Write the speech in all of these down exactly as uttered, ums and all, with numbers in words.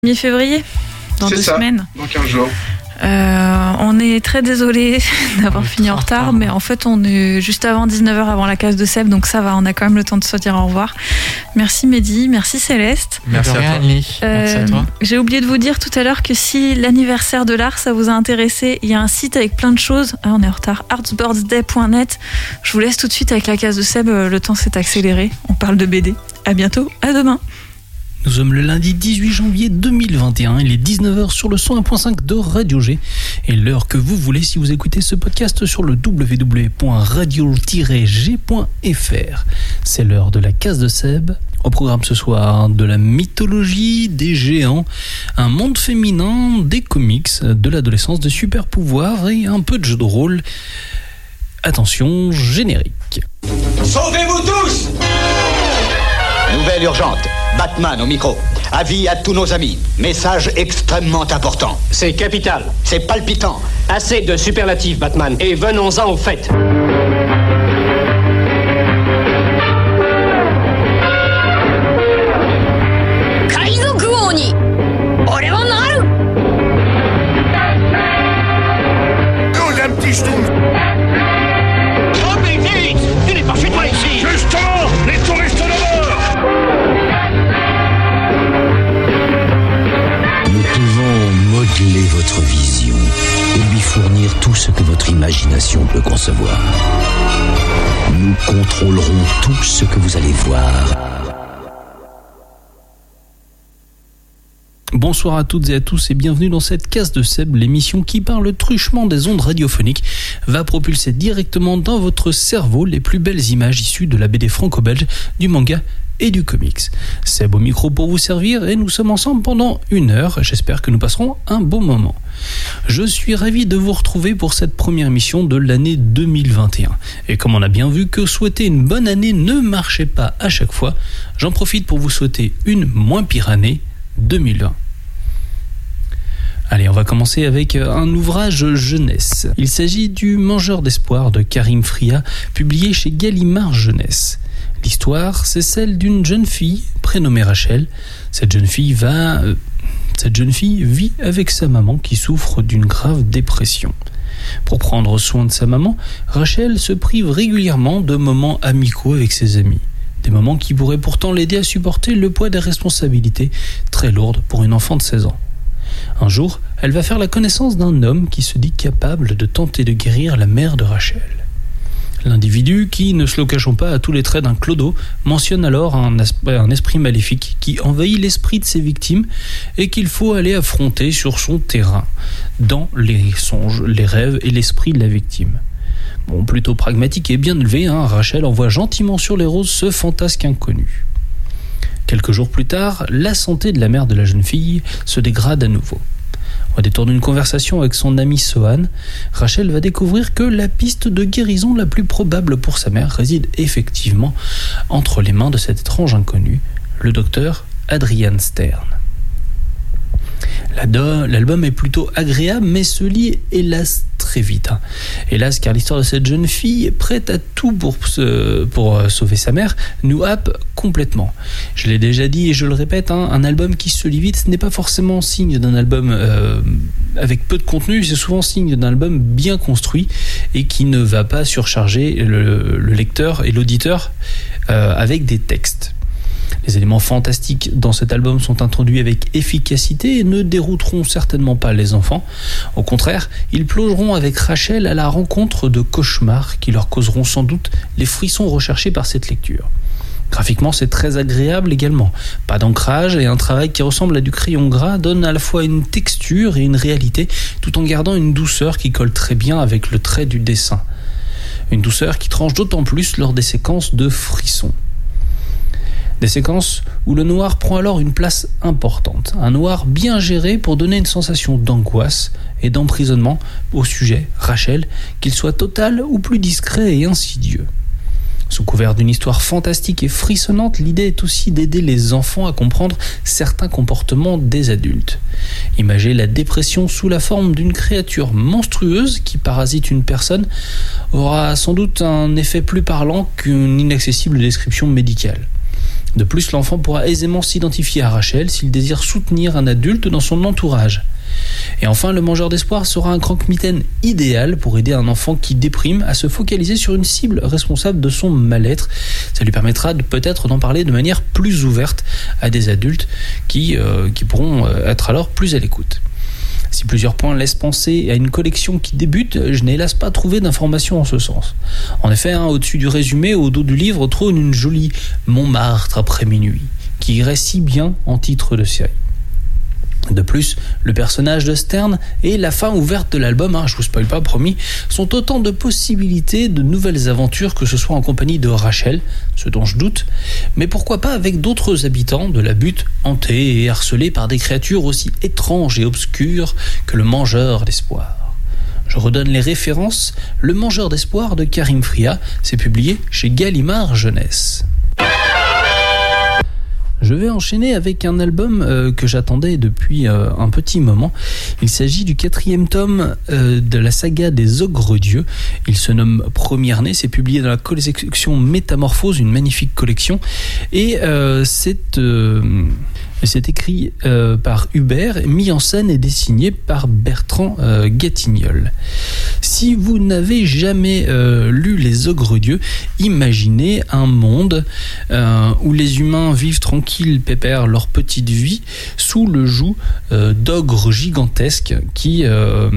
mi-février, dans C'est deux ça, semaines. dans quinze jours. Euh, on est très désolé d'avoir fini en retard, mais en fait on est juste avant dix-neuf heures avant la case de Seb, donc ça va, on a quand même le temps de se dire au revoir. Merci Mehdi, merci Céleste. Merci à toi. Annie. Euh, merci à toi. J'ai oublié de vous dire tout à l'heure que si l'anniversaire de l'art ça vous a intéressé, il y a un site avec plein de choses. Ah, on est en retard, artsbirdsday point net. Je vous laisse tout de suite avec la case de Seb, le temps s'est accéléré. On parle de B D. À bientôt, à demain. Nous sommes le lundi dix-huit janvier deux mille vingt et un, il est dix-neuf heures sur le cent un point cinq de Radio G et l'heure que vous voulez si vous écoutez ce podcast sur le w w w point radio tiret g point f r. C'est l'heure de la case de Seb. Au programme ce soir, de la mythologie, des géants, un monde féminin, des comics, de l'adolescence, des super pouvoirs et un peu de jeu de rôle. Attention, générique. Sauvez-vous tous! Nouvelle urgente. Batman au micro. Avis à tous nos amis. Message extrêmement important. C'est capital. C'est palpitant. Assez de superlatifs, Batman. Et venons-en au fait. Nous, un petit schtroumpf. Oh, mais vite! Tu n'es pas chez toi ici! Justement, les touristes là-bas. Nous pouvons modeler votre vision et lui fournir tout ce que votre imagination peut concevoir. Nous contrôlerons tout ce que vous allez voir. Bonsoir à toutes et à tous et bienvenue dans cette case de Seb, l'émission qui, par le truchement des ondes radiophoniques, va propulser directement dans votre cerveau les plus belles images issues de la B D franco-belge, du manga et du comics. Seb au micro pour vous servir et nous sommes ensemble pendant une heure. J'espère que nous passerons un bon moment. Je suis ravi de vous retrouver pour cette première émission de l'année deux mille vingt et un. Et comme on a bien vu que souhaiter une bonne année ne marchait pas à chaque fois, j'en profite pour vous souhaiter une moins pire année deux mille vingt. Allez, on va commencer avec un ouvrage jeunesse. Il s'agit du Mangeur d'espoir de Karim Fria, publié chez Gallimard Jeunesse. L'histoire, c'est celle d'une jeune fille prénommée Rachel. Cette jeune fille va, euh, cette jeune fille vit avec sa maman qui souffre d'une grave dépression. Pour prendre soin de sa maman, Rachel se prive régulièrement de moments amicaux avec ses amis. Des moments qui pourraient pourtant l'aider à supporter le poids des responsabilités très lourdes pour une enfant de seize ans. Un jour, elle va faire la connaissance d'un homme qui se dit capable de tenter de guérir la mère de Rachel. L'individu, qui, ne se le cachons pas, a tous les traits d'un clodo, mentionne alors un, asp- un esprit maléfique qui envahit l'esprit de ses victimes et qu'il faut aller affronter sur son terrain, dans les songes, les rêves et l'esprit de la victime. Bon, plutôt pragmatique et bien élevé, hein, Rachel envoie gentiment sur les roses ce fantasque inconnu. Quelques jours plus tard, la santé de la mère de la jeune fille se dégrade à nouveau. Au détour d'une conversation avec son ami Sohan, Rachel va découvrir que la piste de guérison la plus probable pour sa mère réside effectivement entre les mains de cet étrange inconnu, le docteur Adrian Stern. L'album est plutôt agréable, mais se lit hélas très vite. Hélas, car l'histoire de cette jeune fille, prête à tout pour, se, pour sauver sa mère, nous happe complètement. Je l'ai déjà dit et je le répète, hein, un album qui se lit vite, ce n'est pas forcément signe d'un album euh, avec peu de contenu, c'est souvent signe d'un album bien construit et qui ne va pas surcharger le, le lecteur et l'auditeur euh, avec des textes. Les éléments fantastiques dans cet album sont introduits avec efficacité et ne dérouteront certainement pas les enfants. Au contraire, ils plongeront avec Rachel à la rencontre de cauchemars qui leur causeront sans doute les frissons recherchés par cette lecture. Graphiquement, c'est très agréable également. Pas d'ancrage et un travail qui ressemble à du crayon gras donne à la fois une texture et une réalité, tout en gardant une douceur qui colle très bien avec le trait du dessin. Une douceur qui tranche d'autant plus lors des séquences de frissons. Des séquences où le noir prend alors une place importante. Un noir bien géré pour donner une sensation d'angoisse et d'emprisonnement au sujet, Rachel, qu'il soit total ou plus discret et insidieux. Sous couvert d'une histoire fantastique et frissonnante, l'idée est aussi d'aider les enfants à comprendre certains comportements des adultes. Imager la dépression sous la forme d'une créature monstrueuse qui parasite une personne aura sans doute un effet plus parlant qu'une inaccessible description médicale. De plus, l'enfant pourra aisément s'identifier à Rachel s'il désire soutenir un adulte dans son entourage. Et enfin, le mangeur d'espoir sera un croque-mitaine idéal pour aider un enfant qui déprime à se focaliser sur une cible responsable de son mal-être. Ça lui permettra de, peut-être d'en parler de manière plus ouverte à des adultes qui, euh, qui pourront être alors plus à l'écoute. Si plusieurs points laissent penser à une collection qui débute, je n'ai hélas pas trouvé d'informations en ce sens. En effet, hein, au-dessus du résumé, au dos du livre, trône une jolie Montmartre après minuit, qui irait si bien en titre de série. De plus, le personnage de Stern et la fin ouverte de l'album, hein, je vous spoil pas, promis, sont autant de possibilités de nouvelles aventures, que ce soit en compagnie de Rachel, ce dont je doute, mais pourquoi pas avec d'autres habitants de la butte, hantés et harcelés par des créatures aussi étranges et obscures que le mangeur d'espoir. Je redonne les références. Le mangeur d'espoir de Karim Fria, c'est publié chez Gallimard Jeunesse. Je vais enchaîner avec un album euh, que j'attendais depuis euh, un petit moment. Il s'agit du quatrième tome euh, de la saga des Ogres-Dieux. Il se nomme Première-Née. C'est publié dans la collection Métamorphose, une magnifique collection. Et euh, c'est... Euh C'est écrit euh, par Hubert, mis en scène et dessiné par Bertrand euh, Gatignol. Si vous n'avez jamais euh, lu Les Ogres-Dieux, imaginez un monde euh, où les humains vivent tranquilles, pépèrent leur petite vie sous le joug euh, d'ogres gigantesques qui... Euh,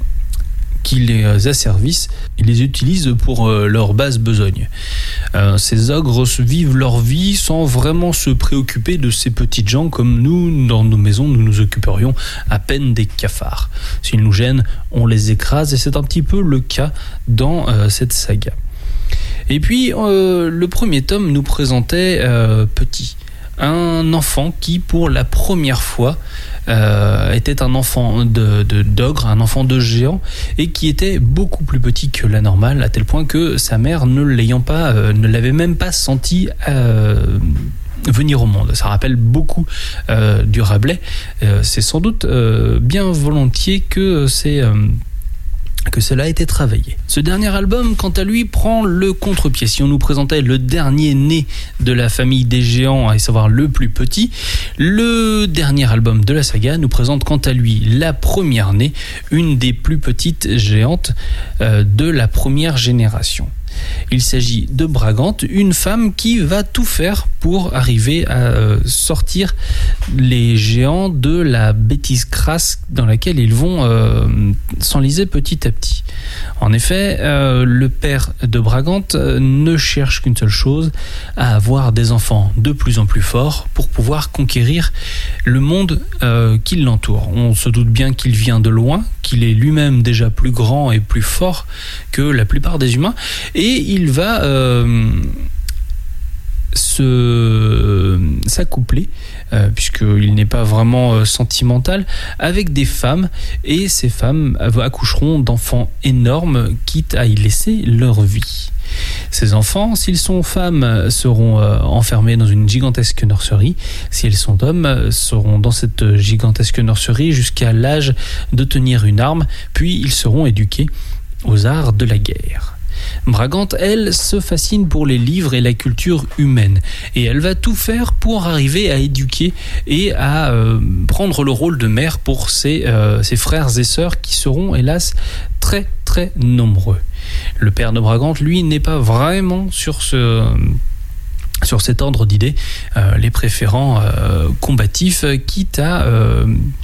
qui les asservissent et les utilisent pour euh, leur basse besogne. Euh, ces ogres vivent leur vie sans vraiment se préoccuper de ces petites gens comme nous, dans nos maisons, nous nous occuperions à peine des cafards. S'ils nous gênent, on les écrase et c'est un petit peu le cas dans euh, cette saga. Et puis, euh, le premier tome nous présentait euh, Petit, un enfant qui, pour la première fois, euh, était un enfant de, de, d'ogre, un enfant de géant, et qui était beaucoup plus petit que la normale, à tel point que sa mère, ne l'ayant pas, euh, ne l'avait même pas senti euh, venir au monde. Ça rappelle beaucoup euh, du Rabelais. Euh, c'est sans doute euh, bien volontiers que c'est... Euh, que cela a été travaillé. Ce dernier album, quant à lui, prend le contre-pied. Si on nous présentait le dernier né de la famille des géants, à savoir le plus petit, le dernier album de la saga nous présente quant à lui la première née, une des plus petites géantes euh, de la première génération. Il s'agit de Bragante, une femme qui va tout faire pour arriver à sortir les géants de la bêtise crasse dans laquelle ils vont euh, s'enliser petit à petit. En effet, euh, le père de Bragante ne cherche qu'une seule chose, à avoir des enfants de plus en plus forts pour pouvoir conquérir le monde euh, qui l'entoure. On se doute bien qu'il vient de loin, qu'il est lui-même déjà plus grand et plus fort que la plupart des humains, et il va euh, se s'accoupler euh, puisqu'il n'est pas vraiment euh, sentimental avec des femmes, et ces femmes accoucheront d'enfants énormes quitte à y laisser leur vie. Ces enfants, s'ils sont femmes, seront euh, enfermés dans une gigantesque nurserie. Si elles sont hommes, seront dans cette gigantesque nurserie jusqu'à l'âge de tenir une arme, puis ils seront éduqués aux arts de la guerre. Bragante, elle, se fascine pour les livres et la culture humaine, et elle va tout faire pour arriver à éduquer et à euh, prendre le rôle de mère pour ses, euh, ses frères et sœurs qui seront hélas très très nombreux. Le père de Bragante, lui, n'est pas vraiment sur ce... sur cet ordre d'idées, euh, les préférant euh, combatifs, quitte à euh,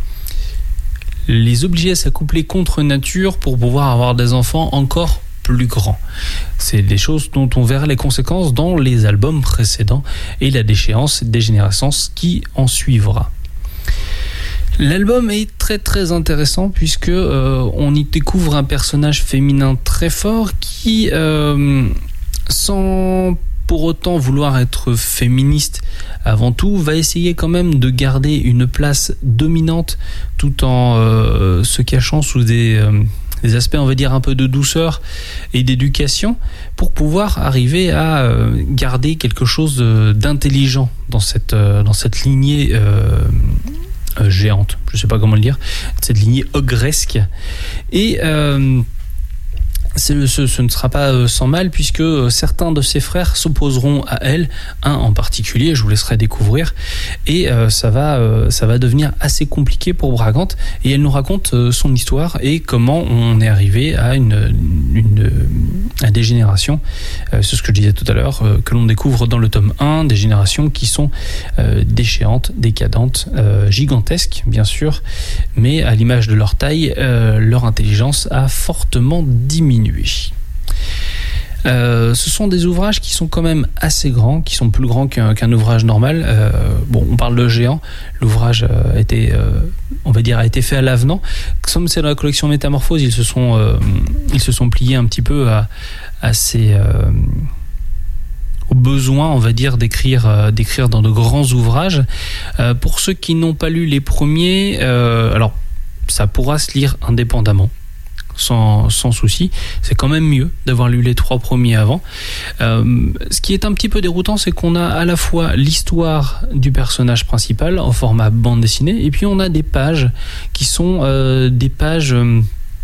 les obliger à s'accoupler contre nature pour pouvoir avoir des enfants encore plus grands. C'est des choses dont on verra les conséquences dans les albums précédents et la déchéance et dégénérescence qui en suivra. L'album est très très intéressant puisque euh, on y découvre un personnage féminin très fort qui, euh, sans pour autant vouloir être féministe avant tout, va essayer quand même de garder une place dominante tout en euh, se cachant sous des... Euh, des aspects, on va dire, un peu de douceur et d'éducation pour pouvoir arriver à garder quelque chose d'intelligent dans cette, dans cette lignée euh, géante, je ne sais pas comment le dire, cette lignée ogresque. Et euh, C'est, ce, ce ne sera pas sans mal puisque certains de ses frères s'opposeront à elle, un en particulier, je vous laisserai découvrir, et euh, ça va, euh, ça va devenir assez compliqué pour Bragante, et elle nous raconte euh, son histoire et comment on est arrivé à une, une à des générations, euh, c'est ce que je disais tout à l'heure, euh, que l'on découvre dans le tome un, des générations qui sont euh, déchéantes, décadentes, euh, gigantesques bien sûr, mais à l'image de leur taille, euh, leur intelligence a fortement diminué. Euh, ce sont des ouvrages qui sont quand même assez grands, qui sont plus grands qu'un, qu'un ouvrage normal. Euh, bon, on parle de géant. L'ouvrage a été, euh, on va dire, a été fait à l'avenant. Comme c'est dans la collection Métamorphose, ils se sont, euh, ils se sont pliés un petit peu à, à ces, euh, au besoin, on va dire, d'écrire, euh, d'écrire dans de grands ouvrages. Euh, pour ceux qui n'ont pas lu les premiers, euh, alors ça pourra se lire indépendamment. Sans, sans souci, c'est quand même mieux d'avoir lu les trois premiers avant. Euh, ce qui est un petit peu déroutant, c'est qu'on a à la fois l'histoire du personnage principal en format bande dessinée, et puis on a des pages qui sont euh, des pages euh,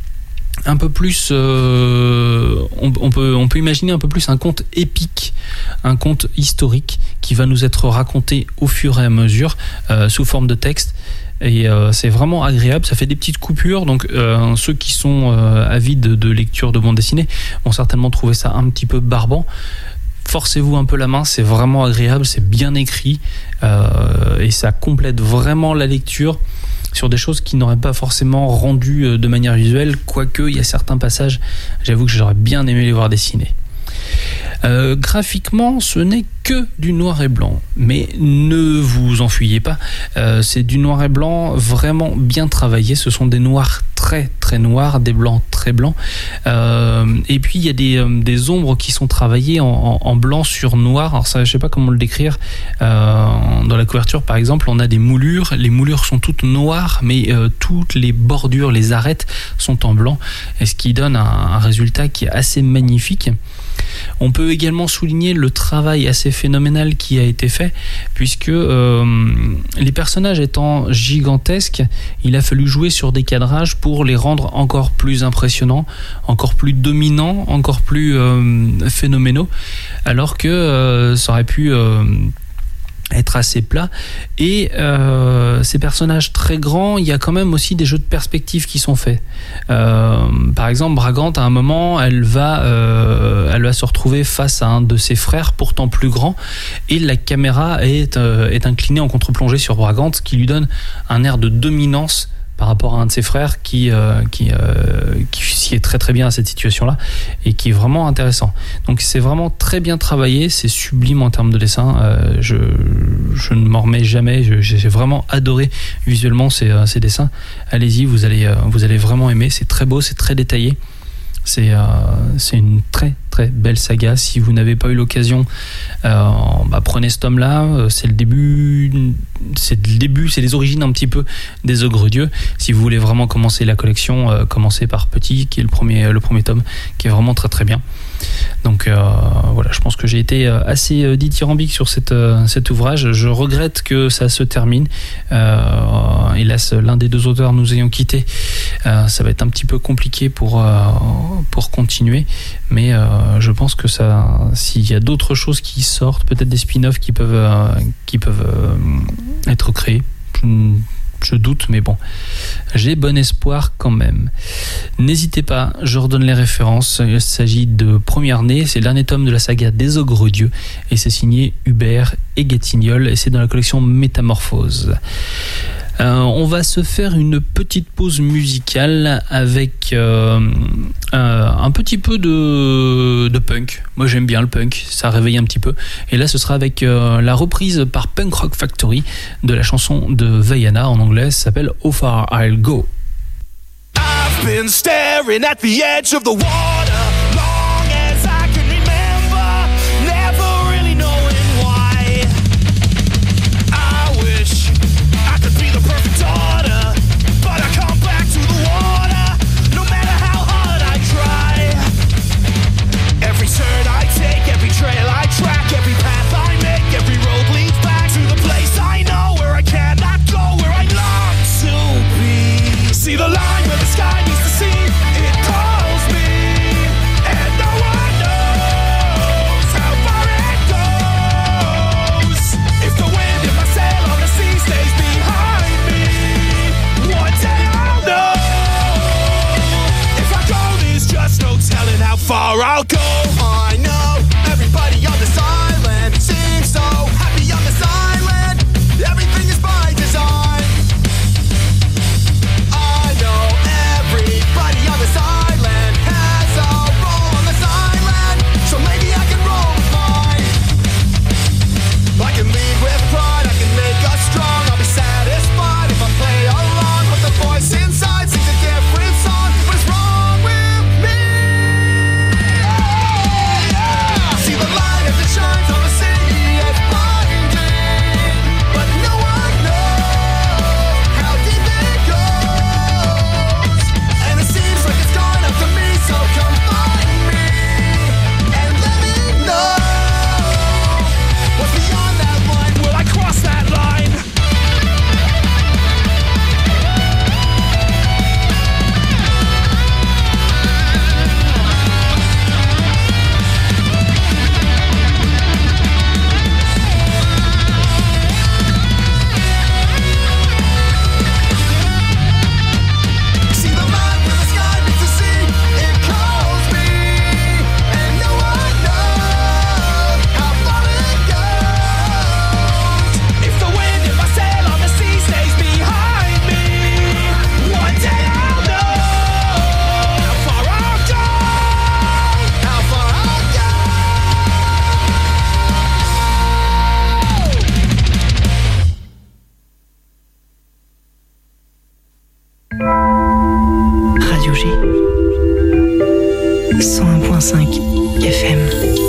un peu plus, euh, on, on, peut, on peut imaginer un peu plus un conte épique, un conte historique qui va nous être raconté au fur et à mesure euh, sous forme de texte. Et euh, c'est vraiment agréable, ça fait des petites coupures, donc euh, ceux qui sont euh, avides de, de lecture de bande dessinée vont certainement trouver ça un petit peu barbant. Forcez-vous un peu la main, c'est vraiment agréable, c'est bien écrit euh, et ça complète vraiment la lecture sur des choses qui n'auraient pas forcément rendu de manière visuelle, quoique il y a certains passages, j'avoue que j'aurais bien aimé les voir dessinés. Euh, graphiquement, ce n'est que du noir et blanc, mais ne vous enfuyez pas, euh, c'est du noir et blanc vraiment bien travaillé, ce sont des noirs très très noirs, des blancs très blancs, euh, et puis il y a des, euh, des ombres qui sont travaillées en, en, en blanc sur noir. Alors ça, je sais pas comment le décrire, euh, dans la couverture par exemple on a des moulures, les moulures sont toutes noires, mais euh, toutes les bordures, les arêtes sont en blanc, et ce qui donne un, un résultat qui est assez magnifique. On peut également souligner le travail assez phénoménal qui a été fait, puisque euh, les personnages étant gigantesques, il a fallu jouer sur des cadrages pour les rendre encore plus impressionnants, encore plus dominants, encore plus euh, phénoménaux, alors que euh, ça aurait pu euh, être assez plat. Et euh, ces personnages très grands, il y a quand même aussi des jeux de perspective qui sont faits. Euh, par exemple, Bragante, à un moment, elle va, euh, elle va se retrouver face à un de ses frères, pourtant plus grand, et la caméra est, euh, est inclinée en contre-plongée sur Bragante, ce qui lui donne un air de dominance par rapport à un de ses frères qui, euh, qui, euh, qui s'y est très très bien à cette situation-là et qui est vraiment intéressant. Donc c'est vraiment très bien travaillé, c'est sublime en termes de dessin. Euh, je, je ne m'en remets jamais, je, j'ai vraiment adoré visuellement ces, ces dessins. Allez-y, vous allez, vous allez vraiment aimer, c'est très beau, c'est très détaillé. C'est, euh, c'est une très très belle saga. Si vous n'avez pas eu l'occasion, euh, bah, prenez ce tome-là. C'est le début, c'est le début, c'est les origines un petit peu des Ogres Dieux. Si vous voulez vraiment commencer la collection, euh, commencez par Petit, qui est le premier, le premier tome, qui est vraiment très très bien. Donc euh, voilà, je pense que j'ai été assez euh, dithyrambique sur cette, euh, cet ouvrage. Je regrette que ça se termine. Euh, hélas, l'un des deux auteurs nous ayant quittés, euh, ça va être un petit peu compliqué pour, euh, pour continuer. Mais euh, je pense que ça, s'il y a d'autres choses qui sortent, peut-être des spin-offs qui peuvent, euh, qui peuvent euh, être créés. Je, Je doute, mais bon, j'ai bon espoir quand même. N'hésitez pas, je redonne les références. Il s'agit de Première Née, c'est le dernier tome de la saga des Ogres Dieux, et c'est signé Hubert et Gatignol, et c'est dans la collection Métamorphose. Euh, on va se faire une petite pause musicale avec euh, euh, un petit peu de, de punk. Moi j'aime bien le punk, ça réveille un petit peu. Et là ce sera avec euh, la reprise par Punk Rock Factory de la chanson de Vaiana en anglais, ça s'appelle How Far I'll Go. I've been staring at the edge of the water long as I can remember, never really knowing why. I wish I could be the perfect daughter, but I come back to the water no matter how hard I try. Every turn I take, every trail I track, every path I make, every road leads back to the place I know where I cannot go, where I long to be. See the line where the sky meets the sea, it calls me. I'll go. I know everybody on this island seems so happy on this island. Everything is by design. I know everybody on this island has a role on this island, so maybe I can roll with mine. I can lead with pride, I can make us strong. I'll be satisfied if I play along, but the voice inside sings a different song. What is wrong with me? Yeah. See the light as it shines on the sea, it's blinding, but no one knows how deep it goes. And it seems like it's gone up to me, so come find me and let me know what's beyond that line. Will I cross that line? See the line where the sky meets the sea, it calls me, and no one knows how far it goes. If the wind in my sail on the sea stays behind me, one day I'll know how far I'll go, how far I'll go. Radio G. cent un virgule cinq F M.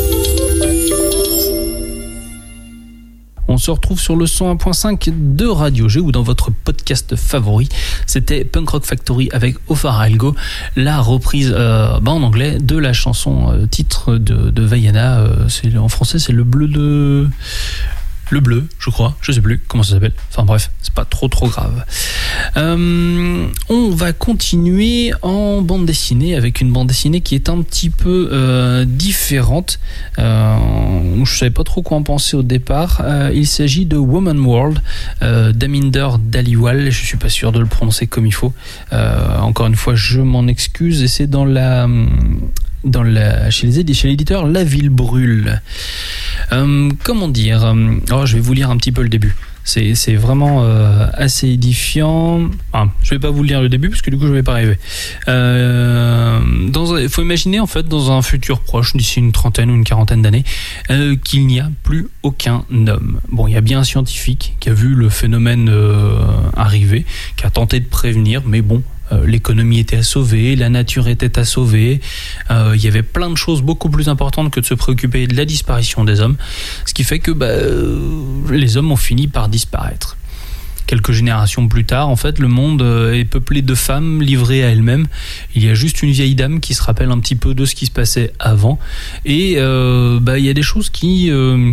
On se retrouve sur le cent un virgule cinq de Radio G ou dans votre podcast favori. C'était Punk Rock Factory avec How Far I'll Go, la reprise euh, bah en anglais de la chanson euh, titre de, de Vaiana. Euh, c'est, en français, c'est le bleu de... Le bleu, je crois, je sais plus comment ça s'appelle. Enfin bref, c'est pas trop trop grave. Euh, on va continuer en bande dessinée avec une bande dessinée qui est un petit peu euh, différente. Euh, je savais pas trop quoi en penser au départ. Euh, il s'agit de Woman World euh, d'Aminder Dhaliwal. Je suis pas sûr de le prononcer comme il faut. Euh, encore une fois, je m'en excuse. Et c'est dans la dans la, chez, les, chez l'éditeur La Ville Brûle. Euh, comment dire oh, je vais vous lire un petit peu le début. C'est, c'est vraiment euh, assez édifiant. Enfin, je vais pas vous lire le début parce que du coup je vais pas arriver. Euh, il faut imaginer en fait dans un futur proche, d'ici une trentaine ou une quarantaine d'années, euh, qu'il n'y a plus aucun homme. Bon, il y a bien un scientifique qui a vu le phénomène euh, arriver, qui a tenté de prévenir, mais bon. Euh, l'économie était à sauver, la nature était à sauver, euh, il y avait plein de choses beaucoup plus importantes que de se préoccuper de la disparition des hommes, ce qui fait que bah, euh, les hommes ont fini par disparaître. Quelques générations plus tard, en fait, le monde est peuplé de femmes livrées à elles-mêmes. Il y a juste une vieille dame qui se rappelle un petit peu de ce qui se passait avant, et euh, bah, il y a des choses qui... Euh,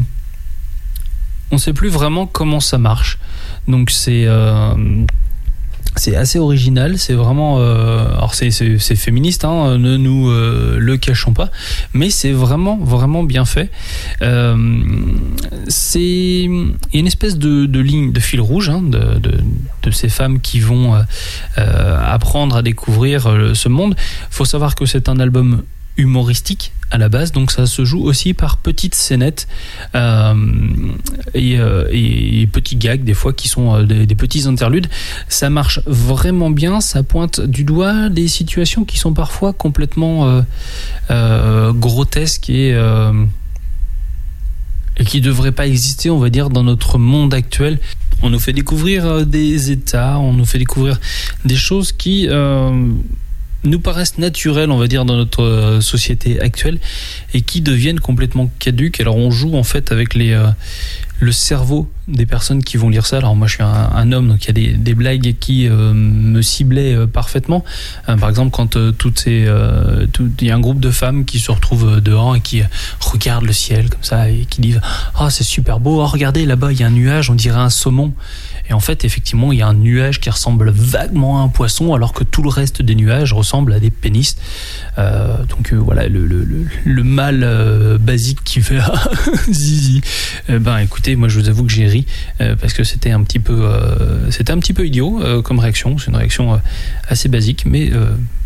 on ne sait plus vraiment comment ça marche. Donc c'est... Euh, C'est assez original, c'est vraiment... Euh, alors c'est, c'est, c'est féministe, hein, ne nous euh, le cachons pas, mais c'est vraiment, vraiment bien fait. Euh, c'est, il y a une espèce de, de ligne, de fil rouge hein, de, de, de ces femmes qui vont euh, apprendre à découvrir euh, ce monde. Il faut savoir que c'est un album humoristique à la base, donc ça se joue aussi par petites scénettes euh, et, euh, et, et petits gags des fois qui sont euh, des, des petits interludes. Ça marche vraiment bien, ça pointe du doigt des situations qui sont parfois complètement euh, euh, grotesques et euh, et qui ne devraient pas exister, on va dire, dans notre monde actuel. On nous fait découvrir des états, on nous fait découvrir des choses qui euh, nous paraissent naturelles, on va dire, dans notre société actuelle et qui deviennent complètement caduques. Alors on joue en fait avec les, euh, le cerveau des personnes qui vont lire ça. Alors moi je suis un, un homme, donc il y a des, des blagues qui euh, me ciblaient euh, parfaitement. Euh, par exemple quand euh, toutes ces, euh, tout, il y a un groupe de femmes qui se retrouvent dehors et qui euh, regardent le ciel comme ça et qui disent « Ah oh, c'est super beau, oh, regardez là-bas il y a un nuage, on dirait un saumon ». Et en fait, effectivement, il y a un nuage qui ressemble vaguement à un poisson, alors que tout le reste des nuages ressemble à des pénis. Euh, donc euh, voilà, le, le, le, le mâle euh, basique qui fait zizi. Euh, ben écoutez, moi je vous avoue que j'ai ri euh, parce que c'était un petit peu, euh, c'était un petit peu idiot euh, comme réaction. C'est une réaction euh, assez basique, mais euh, voilà.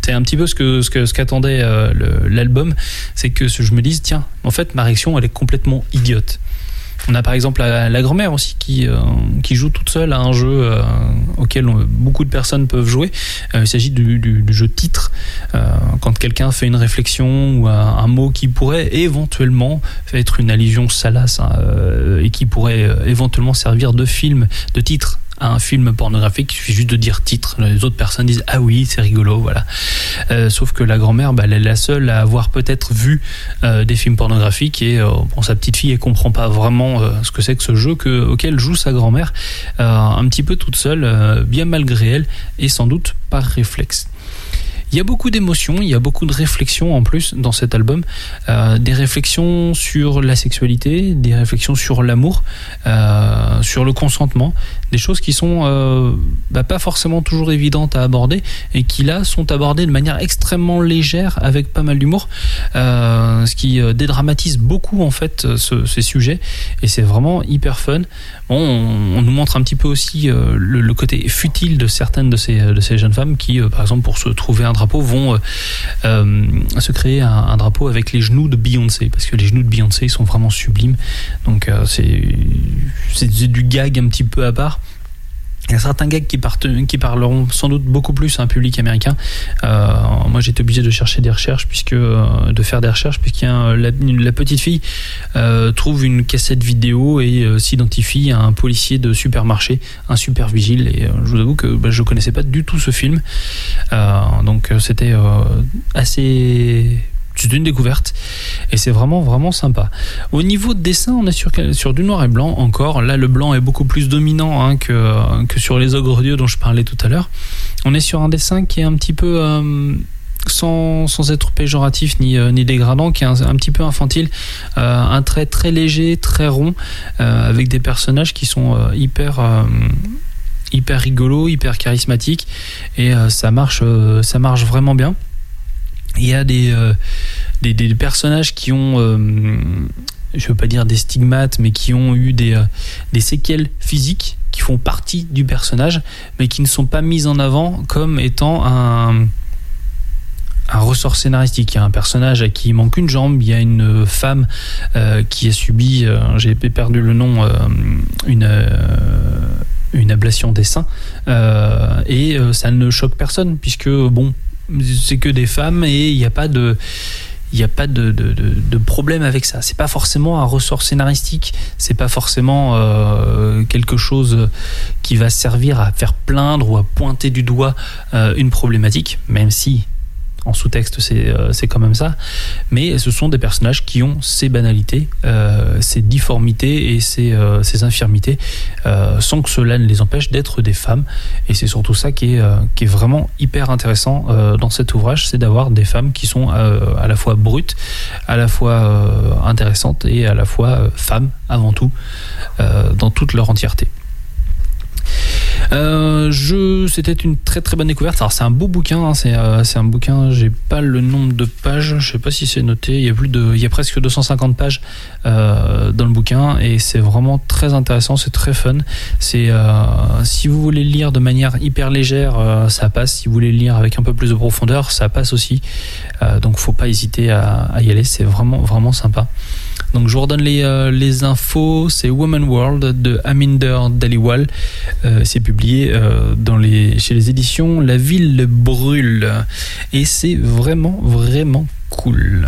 C'est un petit peu ce que ce que ce qu'attendait euh, le, l'album, c'est que je me dise tiens, en fait ma réaction elle est complètement idiote. On a par exemple la, la grand-mère aussi qui, euh, qui joue toute seule à un jeu euh, auquel on, beaucoup de personnes peuvent jouer. Euh, il s'agit du, du, du jeu titre. Euh, quand quelqu'un fait une réflexion ou un, un mot qui pourrait éventuellement être une allusion salace hein, euh, et qui pourrait euh, éventuellement servir de film, de titre à un film pornographique, il suffit juste de dire titre. Les autres personnes disent ah oui c'est rigolo, voilà. Euh, sauf que la grand-mère, bah, elle est la seule à avoir peut-être vu euh, des films pornographiques et euh, bon, sa petite fille elle comprend pas vraiment euh, ce que c'est que ce jeu que, auquel joue sa grand-mère euh, un petit peu toute seule, euh, bien malgré elle et sans doute par réflexe. Il y a beaucoup d'émotions, il y a beaucoup de réflexions en plus dans cet album, euh, des réflexions sur la sexualité, des réflexions sur l'amour, euh, sur le consentement, des choses qui sont euh, bah, pas forcément toujours évidentes à aborder et qui là sont abordées de manière extrêmement légère avec pas mal d'humour, euh, ce qui euh, dédramatise beaucoup en fait ce, ces sujets et c'est vraiment hyper fun. Bon, on, on nous montre un petit peu aussi euh, le, le côté futile de certaines de ces, de ces jeunes femmes qui, euh, par exemple, pour se trouver un drapeau, vont euh, euh, se créer un, un drapeau avec les genoux de Beyoncé, parce que les genoux de Beyoncé sont vraiment sublimes. Donc euh, c'est, c'est du gag un petit peu à part. Il y a certains gags qui, partent, qui parleront sans doute beaucoup plus à un public américain. Euh, moi, j'étais obligé de chercher des recherches, puisque euh, de faire des recherches, puisqu'il y a la, la petite fille euh, trouve une cassette vidéo et euh, s'identifie à un policier de supermarché, un super vigile. Et euh, je vous avoue que bah, je connaissais pas du tout ce film. Euh, donc, c'était euh, assez. C'est une découverte et c'est vraiment vraiment sympa. Au niveau de dessin, on est sur, sur du noir et blanc encore. Là, le blanc est beaucoup plus dominant hein, que, que sur les ogres dieux dont je parlais tout à l'heure. On est sur un dessin qui est un petit peu euh, sans, sans être péjoratif ni, euh, ni dégradant, qui est un, un petit peu infantile, euh, un trait très léger, très rond, euh, avec des personnages qui sont euh, hyper euh, hyper rigolos, hyper charismatiques et euh, ça marche euh, ça marche vraiment bien. Il y a des, euh, des, des personnages qui ont, euh, je ne veux pas dire des stigmates, mais qui ont eu des, euh, des séquelles physiques qui font partie du personnage, mais qui ne sont pas mises en avant comme étant un, un ressort scénaristique. Il y a un personnage à qui il manque une jambe, il y a une femme euh, qui a subi, euh, j'ai perdu le nom, euh, une... Euh, une ablation des seins, euh, et euh, ça ne choque personne, puisque, bon, c'est que des femmes et il n'y a pas de il n'y a pas de, de, de, de problème avec ça. C'est pas forcément un ressort scénaristique, c'est pas forcément euh, quelque chose qui va servir à faire plaindre ou à pointer du doigt euh, une problématique, même si en sous-texte c'est, euh, c'est quand même ça, mais ce sont des personnages qui ont ces banalités, euh, ces difformités et ces, euh, ces infirmités, euh, sans que cela ne les empêche d'être des femmes, et c'est surtout ça qui est, euh, qui est vraiment hyper intéressant euh, dans cet ouvrage, c'est d'avoir des femmes qui sont euh, à la fois brutes, à la fois euh, intéressantes et à la fois euh, femmes avant tout, euh, dans toute leur entièreté. Euh, je, c'était une très très bonne découverte. Alors c'est un beau bouquin, hein, c'est, euh, c'est un bouquin, j'ai pas le nombre de pages, je sais pas si c'est noté, il y a, plus de, il y a presque deux cent cinquante pages euh, dans le bouquin et c'est vraiment très intéressant, c'est très fun. C'est, euh, si vous voulez le lire de manière hyper légère, euh, ça passe. Si vous voulez le lire avec un peu plus de profondeur, ça passe aussi. Euh, donc faut pas hésiter à, à y aller, c'est vraiment vraiment sympa. Donc je vous redonne les, euh, les infos, c'est Woman World de Aminder Dhaliwal, euh, c'est publié euh, dans les, chez les éditions La Ville Brûle et c'est vraiment vraiment cool.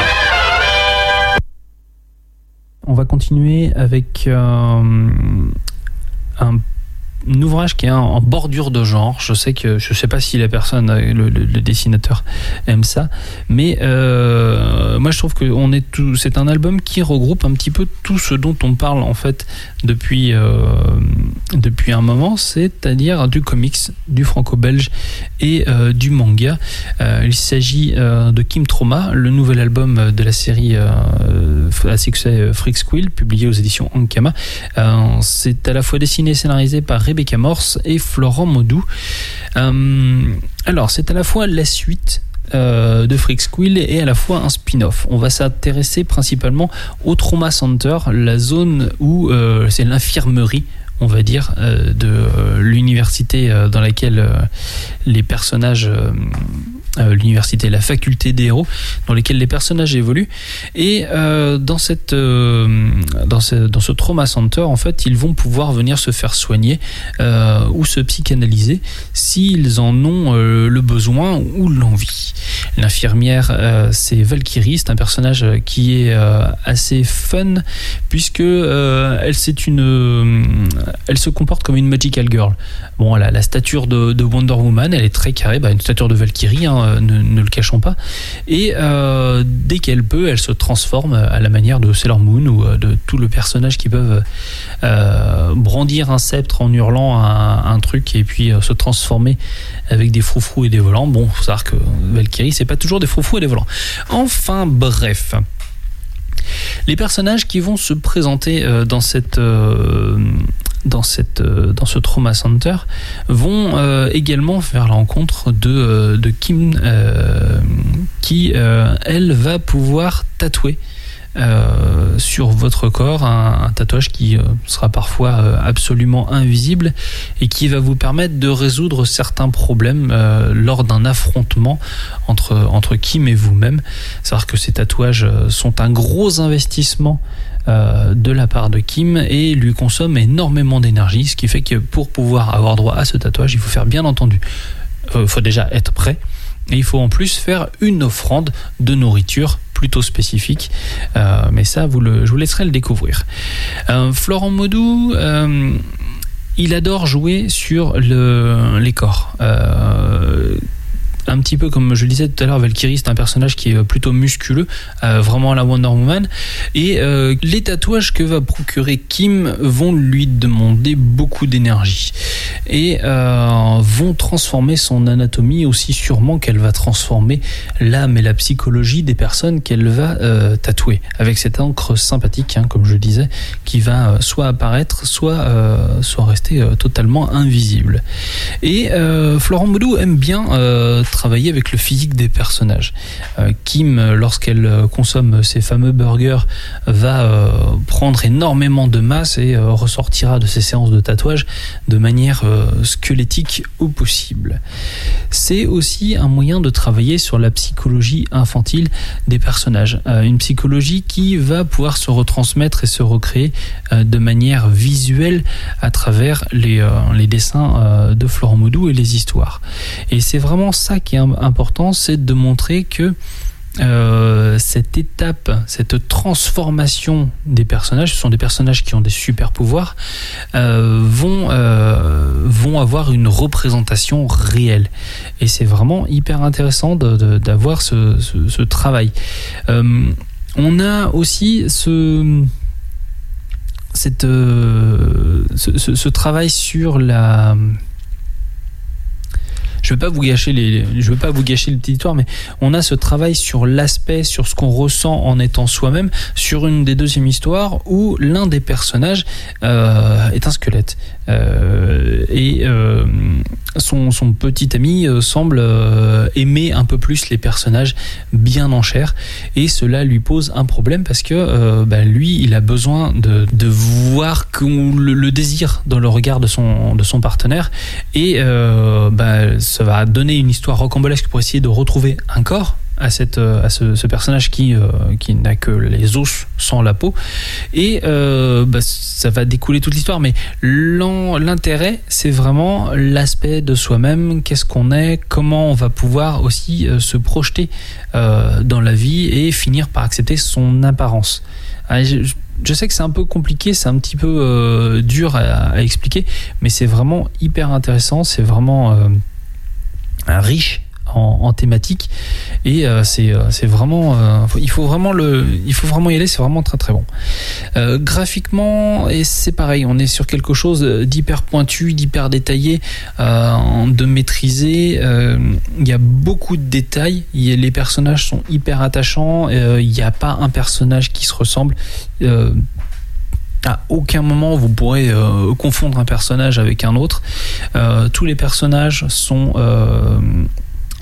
On va continuer avec euh, un un ouvrage qui est en bordure de genre. Je sais que je sais pas si la personne, le, le, le dessinateur aime ça, mais euh, moi je trouve que on est tout, c'est un album qui regroupe un petit peu tout ce dont on parle en fait depuis euh, depuis un moment, c'est-à-dire du comics, du franco-belge et euh, du manga. Euh, il s'agit euh, de Kim Trauma, le nouvel album de la série euh, à succès Freak Squill, publié aux éditions Ankama. Euh, c'est à la fois dessiné et scénarisé par Rebecca Morse et Florent Maudou. Euh, alors, c'est à la fois la suite euh, de Freak Squill et à la fois un spin-off. On va s'intéresser principalement au Trauma Center, la zone où euh, c'est l'infirmerie, on va dire, euh, de euh, l'université euh, dans laquelle euh, les personnages euh, euh, l'université, la faculté des héros, dans lesquels les personnages évoluent. Et euh, dans cette, euh, dans ce, dans ce trauma center, en fait, ils vont pouvoir venir se faire soigner euh, ou se psychanalyser s'ils en ont euh, le besoin ou l'envie. L'infirmière, euh, c'est Valkyrie, c'est un personnage qui est euh, assez fun puisque euh, elle, c'est une, euh, elle se comporte comme une magical girl. Bon, elle a la stature de, de Wonder Woman, elle est très carrée, bah, une stature de Valkyrie, hein, ne, ne le cachons pas. Et euh, dès qu'elle peut, elle se transforme à la manière de Sailor Moon ou de tout le personnage qui peuvent euh, brandir un sceptre en hurlant un, un truc et puis euh, se transformer avec des froufrous et des volants. Bon, faut savoir que Valkyrie, c'est pas toujours des froufrous et des volants. Enfin, bref. Les personnages qui vont se présenter euh, dans cette euh, dans cette euh, dans ce trauma center vont euh, également faire la rencontre de euh, de Kim euh, qui euh, elle va pouvoir tatouer Euh, sur votre corps un, un tatouage qui euh, sera parfois euh, absolument invisible et qui va vous permettre de résoudre certains problèmes euh, lors d'un affrontement entre, entre Kim et vous-même. C'est-à-dire que ces tatouages euh, sont un gros investissement euh, de la part de Kim et lui consomment énormément d'énergie, ce qui fait que pour pouvoir avoir droit à ce tatouage, il faut faire bien entendu, il euh, faut déjà être prêt. Et il faut en plus faire une offrande de nourriture plutôt spécifique, euh, mais ça vous le, je vous laisserai le découvrir. Euh, Florent Modou, euh, il adore jouer sur le, les corps. Euh, un petit peu comme je le disais tout à l'heure, Valkyrie, c'est un personnage qui est plutôt musculeux, euh, vraiment à la Wonder Woman, et euh, les tatouages que va procurer Kim vont lui demander beaucoup d'énergie et euh, vont transformer son anatomie aussi sûrement qu'elle va transformer l'âme et la psychologie des personnes qu'elle va euh, tatouer, avec cette encre sympathique, hein, comme je le disais, qui va euh, soit apparaître, soit, euh, soit rester euh, totalement invisible. Et euh, Florent Modou aime bien euh, travailler avec le physique des personnages. Euh, Kim, lorsqu'elle consomme ses fameux burgers, va euh, prendre énormément de masse et euh, ressortira de ses séances de tatouage de manière euh, squelettique au possible. C'est aussi un moyen de travailler sur la psychologie infantile des personnages. Euh, une psychologie qui va pouvoir se retransmettre et se recréer euh, de manière visuelle à travers les, euh, les dessins euh, de Florent Modou et les histoires. Et c'est vraiment ça qui est important, c'est de montrer que Euh, cette étape, cette transformation des personnages, ce sont des personnages qui ont des super pouvoirs, euh, vont, euh, vont avoir une représentation réelle. Et c'est vraiment hyper intéressant de, de, d'avoir ce, ce, ce travail. Euh, on a aussi ce, cette, euh, ce, ce, ce travail sur la... Je ne veux pas vous gâcher les, je veux pas vous gâcher le petit histoire, mais on a ce travail sur l'aspect, sur ce qu'on ressent en étant soi-même, sur une des deuxièmes histoires où l'un des personnages euh, est un squelette euh, et euh, son, son petit ami euh, semble euh, aimer un peu plus les personnages bien en chair, et cela lui pose un problème parce que euh, bah, lui, il a besoin de, de voir qu'on le, le désir dans le regard de son, de son partenaire, et euh, bah, ça va donner une histoire rocambolesque pour essayer de retrouver un corps à, cette, à ce, ce personnage qui, euh, qui n'a que les os sans la peau, et euh, bah, ça va découler toute l'histoire, mais l'intérêt, c'est vraiment l'aspect de soi-même, qu'est-ce qu'on est, comment on va pouvoir aussi euh, se projeter euh, dans la vie et finir par accepter son apparence. Alors, je, je sais que c'est un peu compliqué, c'est un petit peu euh, dur à, à expliquer, mais c'est vraiment hyper intéressant, c'est vraiment euh, riche en, en thématique, et euh, c'est, c'est vraiment euh, il faut vraiment le il faut vraiment y aller, c'est vraiment très très bon. Euh, graphiquement, et c'est pareil, on est sur quelque chose d'hyper pointu, d'hyper détaillé, euh, de maîtrisé. Euh, il y a beaucoup de détails, il y a, les personnages sont hyper attachants, euh, il n'y a pas un personnage qui se ressemble. euh, À aucun moment vous pourrez euh, confondre un personnage avec un autre. Euh, tous les personnages sont euh,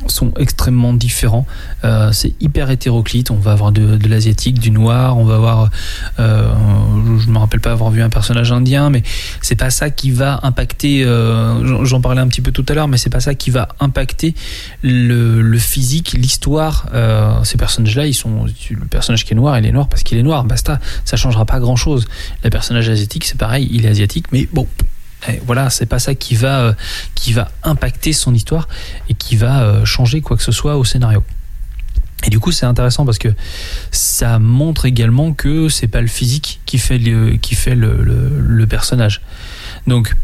sont extrêmement différents. Euh, c'est hyper hétéroclite. On va avoir de, de l'asiatique, du noir. On va avoir, euh, je ne me rappelle pas avoir vu un personnage indien, mais c'est pas ça qui va impacter. Euh, j'en parlais un petit peu tout à l'heure, mais c'est pas ça qui va impacter le, le physique, l'histoire. Euh, ces personnages-là, ils sont. Le personnage qui est noir, il est noir parce qu'il est noir. Basta. Ça changera pas grand-chose. Le personnage asiatique, c'est pareil. Il est asiatique, mais bon. Et voilà, c'est pas ça qui va, euh, qui va impacter son histoire et qui va euh, changer quoi que ce soit au scénario. Et du coup, c'est intéressant parce que ça montre également que c'est pas le physique qui fait le, qui fait le, le, le personnage. Donc,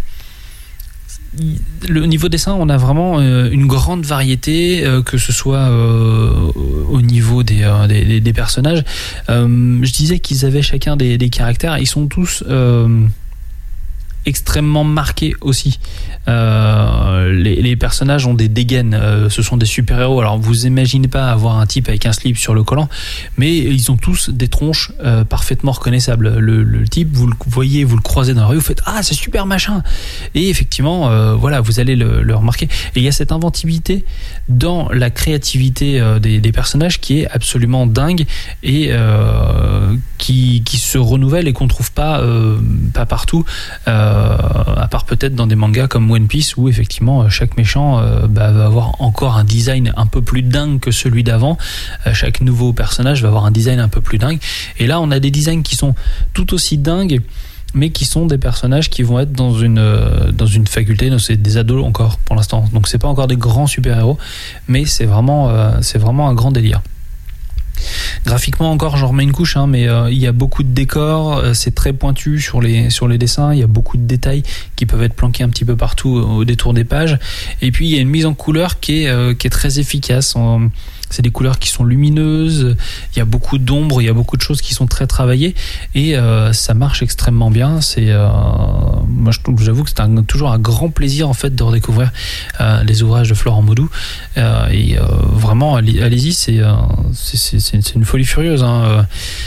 le niveau dessin, on a vraiment euh, une grande variété, euh, que ce soit euh, au niveau des, euh, des, des personnages. Euh, je disais qu'ils avaient chacun des, des caractères. Ils sont tous euh, extrêmement marqués aussi. Euh, les, les personnages ont des dégaines, euh, ce sont des super-héros. Alors vous imaginez pas avoir un type avec un slip sur le collant, mais ils ont tous des tronches euh, parfaitement reconnaissables. Le, le type, vous le voyez, vous le croisez dans la rue, vous faites ah c'est super machin. Et effectivement, euh, voilà, vous allez le, le remarquer. Et il y a cette inventivité dans la créativité euh, des, des personnages qui est absolument dingue et euh, qui, qui se renouvelle et qu'on trouve pas euh, pas partout. Euh, à part peut-être dans des mangas comme One Piece où effectivement chaque méchant euh, bah, va avoir encore un design un peu plus dingue que celui d'avant. Euh, chaque nouveau personnage va avoir un design un peu plus dingue. Et là on a des designs qui sont tout aussi dingues, mais qui sont des personnages qui vont être dans une, euh, dans une faculté. Donc c'est des ados encore pour l'instant. Donc c'est pas encore des grands super-héros, mais c'est vraiment, euh, c'est vraiment un grand délire. Graphiquement encore, j'en remets une couche, hein, mais euh, il y a beaucoup de décors, euh, c'est très pointu sur les, sur les dessins, il y a beaucoup de détails qui peuvent être planqués un petit peu partout au, au détour des pages. Et puis il y a une mise en couleur qui est, euh, qui est très efficace. En, c'est des couleurs qui sont lumineuses, il y a beaucoup d'ombre, il y a beaucoup de choses qui sont très travaillées et euh, ça marche extrêmement bien. C'est, euh, moi je trouve, j'avoue que c'est un, toujours un grand plaisir en fait de redécouvrir euh, les ouvrages de Florent Maudoux euh, et euh, vraiment allez-y, c'est, euh, c'est, c'est, c'est une folie furieuse. Hein.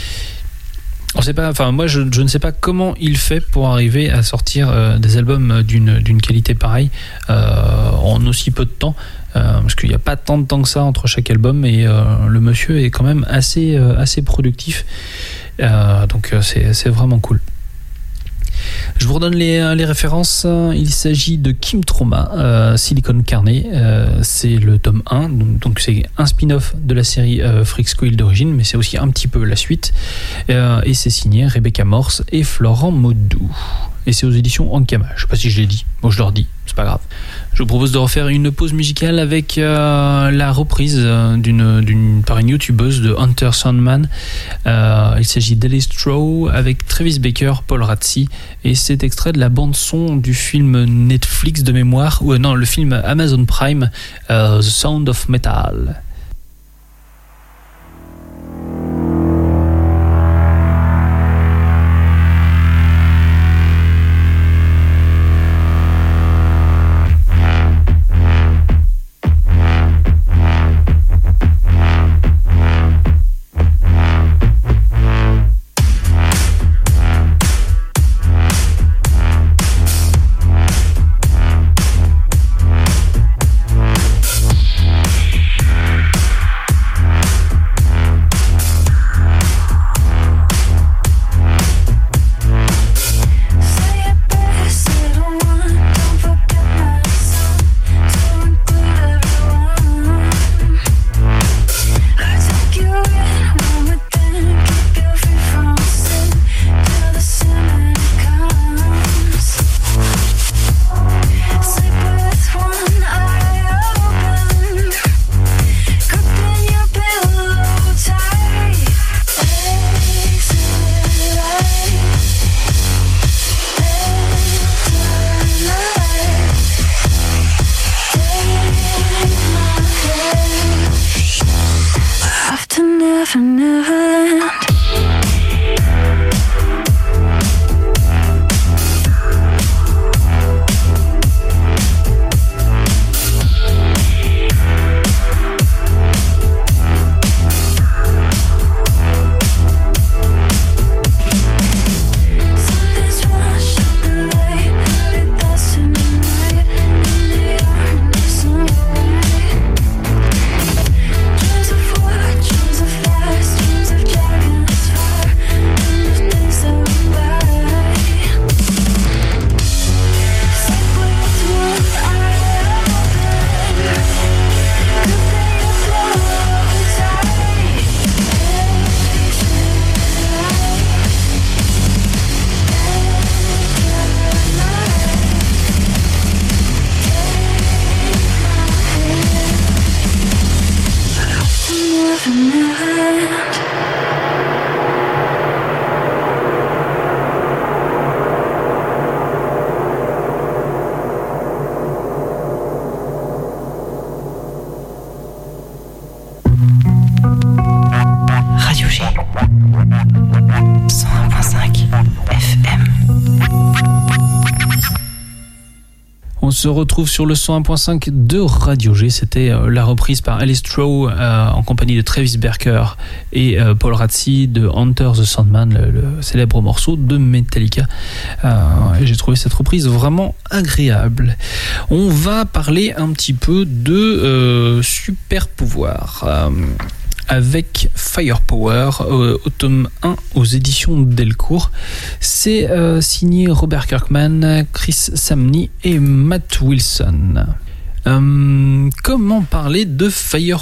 On sait pas, enfin moi je, je ne sais pas comment il fait pour arriver à sortir euh, des albums d'une, d'une qualité pareille euh, en aussi peu de temps. Euh, parce qu'il n'y a pas tant de temps que ça entre chaque album et euh, le monsieur est quand même assez, euh, assez productif euh, donc euh, c'est, c'est vraiment cool. Je vous redonne les, les références. Il s'agit de Kim Trauma, euh, Silicon Carnet, euh, c'est le tome un, donc, donc c'est un spin-off de la série euh, Freak Squill d'origine, mais c'est aussi un petit peu la suite euh, et c'est signé Rebecca Morse et Florent Maudoux et c'est aux éditions Ankama. Je sais pas si je l'ai dit, bon je leur dis, c'est pas grave. Je vous propose de refaire une pause musicale avec euh, la reprise euh, d'une, d'une, par une youtubeuse de Hunter Sandman. Euh, il s'agit d'Ellie Straw avec Travis Baker, Paul Razzi et c'est extrait de la bande son du film Netflix de mémoire, ou euh, non, le film Amazon Prime, euh, The Sound of Metal. Radio G. cent un virgule cinq F M. On se retrouve sur le cent un virgule cinq de Radio G. C'était euh, la reprise par Alice Stroh euh, en compagnie de Travis Barker et euh, Paul Razzi de Enter the Sandman, le, le célèbre morceau de Metallica. Euh, et j'ai trouvé cette reprise vraiment agréable. On va parler un petit peu de euh, super pouvoir. Euh, avec Firepower, euh, au tome un aux éditions Delcourt. C'est euh, signé Robert Kirkman, Chris Samnee et Matt Wilson. Euh, comment parler de Firepower ?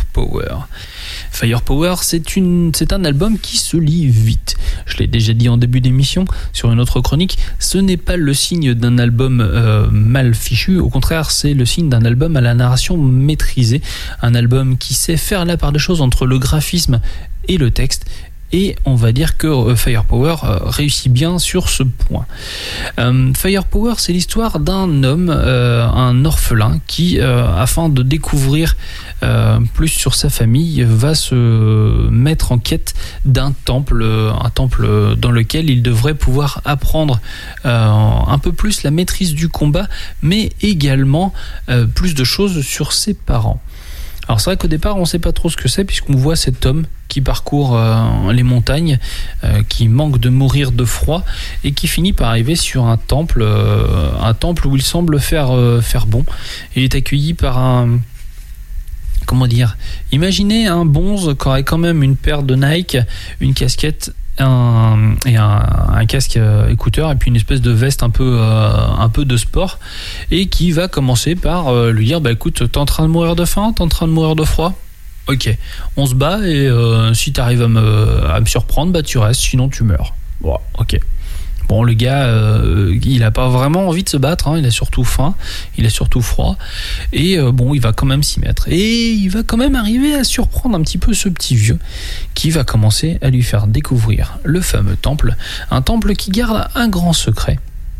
Firepower, c'est, une, c'est un album qui se lit vite. Je l'ai déjà dit en début d'émission sur une autre chronique, ce n'est pas le signe d'un album euh, mal fichu, au contraire, c'est le signe d'un album à la narration maîtrisée, un album qui sait faire la part des choses entre le graphisme et le texte. Et on va dire que Firepower réussit bien sur ce point. Euh, Firepower, c'est l'histoire d'un homme, euh, un orphelin, qui, euh, afin de découvrir euh, plus sur sa famille, va se mettre en quête d'un temple, un temple dans lequel il devrait pouvoir apprendre euh, un peu plus la maîtrise du combat, mais également euh, plus de choses sur ses parents. Alors c'est vrai qu'au départ on ne sait pas trop ce que c'est, puisqu'on voit cet homme qui parcourt euh, les montagnes, euh, qui manque de mourir de froid et qui finit par arriver sur un temple, euh, un temple où il semble faire, euh, faire bon. Il est accueilli par un... Comment dire ? Imaginez un bonze qui aurait quand même une paire de Nike, une casquette un, et un, un casque écouteur et puis une espèce de veste un peu, euh, un peu de sport, et qui va commencer par euh, lui dire bah écoute, t'es en train de mourir de faim, t'es en train de mourir de froid, ok, on se bat et euh, si t'arrives à me, à me surprendre, bah tu restes, sinon tu meurs. Bon, ok. Bon, le gars, euh, il a pas vraiment envie de se battre, hein, il a surtout faim, il a surtout froid, et euh, bon, il va quand même s'y mettre. Et il va quand même arriver à surprendre un petit peu ce petit vieux, qui va commencer à lui faire découvrir le fameux temple, un temple qui garde un grand secret.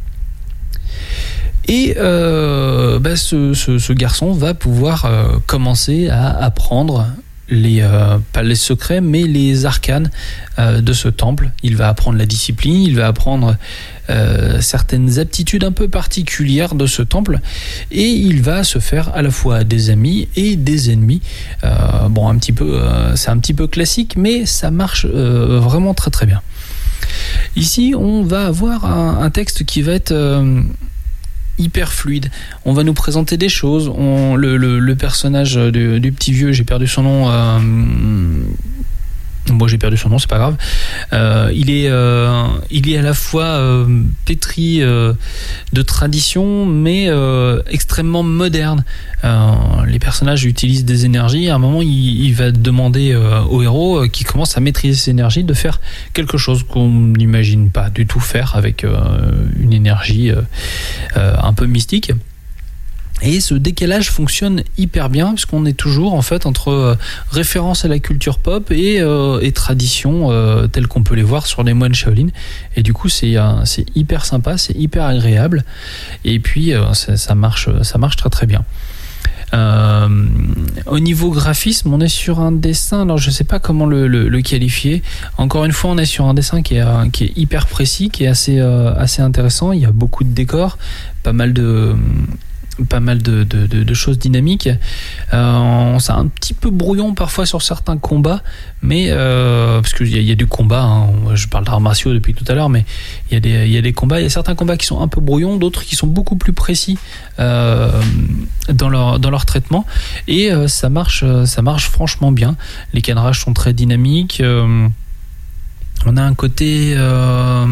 Et euh, bah, ce, ce, ce garçon va pouvoir euh, commencer à apprendre les, euh, pas les secrets, mais les arcanes euh, de ce temple. Il va apprendre la discipline, il va apprendre euh, certaines aptitudes un peu particulières de ce temple, et il va se faire à la fois des amis et des ennemis. Euh, bon, un petit peu, euh, c'est un petit peu classique, mais ça marche euh, vraiment très très bien. Ici, on va avoir un, un texte qui va être euh, hyper fluide. On va nous présenter des choses. On, le, le, le personnage du, du petit vieux, j'ai perdu son nom. Euh, moi, j'ai perdu son nom, c'est pas grave. Euh, il est, euh, il est à la fois euh, pétri euh, de tradition, mais euh, extrêmement moderne. Euh, les personnages utilisent des énergies. À un moment, il, il va demander euh, au héros euh, qui commence à maîtriser ses énergies de faire quelque chose qu'on n'imagine pas du tout faire avec euh, une énergie euh, euh, un peu mystique. Et ce décalage fonctionne hyper bien, puisqu'on est toujours en fait entre euh, référence à la culture pop et, euh, et tradition euh, telles qu'on peut les voir sur les moines Shaolin. Et du coup, c'est, euh, c'est hyper sympa, c'est hyper agréable. Et puis, euh, ça, ça marche, ça marche très très bien. Euh, au niveau graphisme, on est sur un dessin, alors je sais pas comment le, le, le qualifier. Encore une fois, on est sur un dessin qui est, qui est hyper précis, qui est assez, euh, assez intéressant. Il y a beaucoup de décors, pas mal de... pas mal de, de, de, de choses dynamiques. Euh, c'est un petit peu brouillon parfois sur certains combats, mais euh, parce qu'il y, y a du combat, hein, je parle d'arts martiaux depuis tout à l'heure, mais il y a des, il y a des combats, il y a certains combats qui sont un peu brouillons, d'autres qui sont beaucoup plus précis euh, dans leur dans leur traitement, et euh, ça marche, ça marche franchement bien. Les cadrages sont très dynamiques. Euh, on a un côté euh,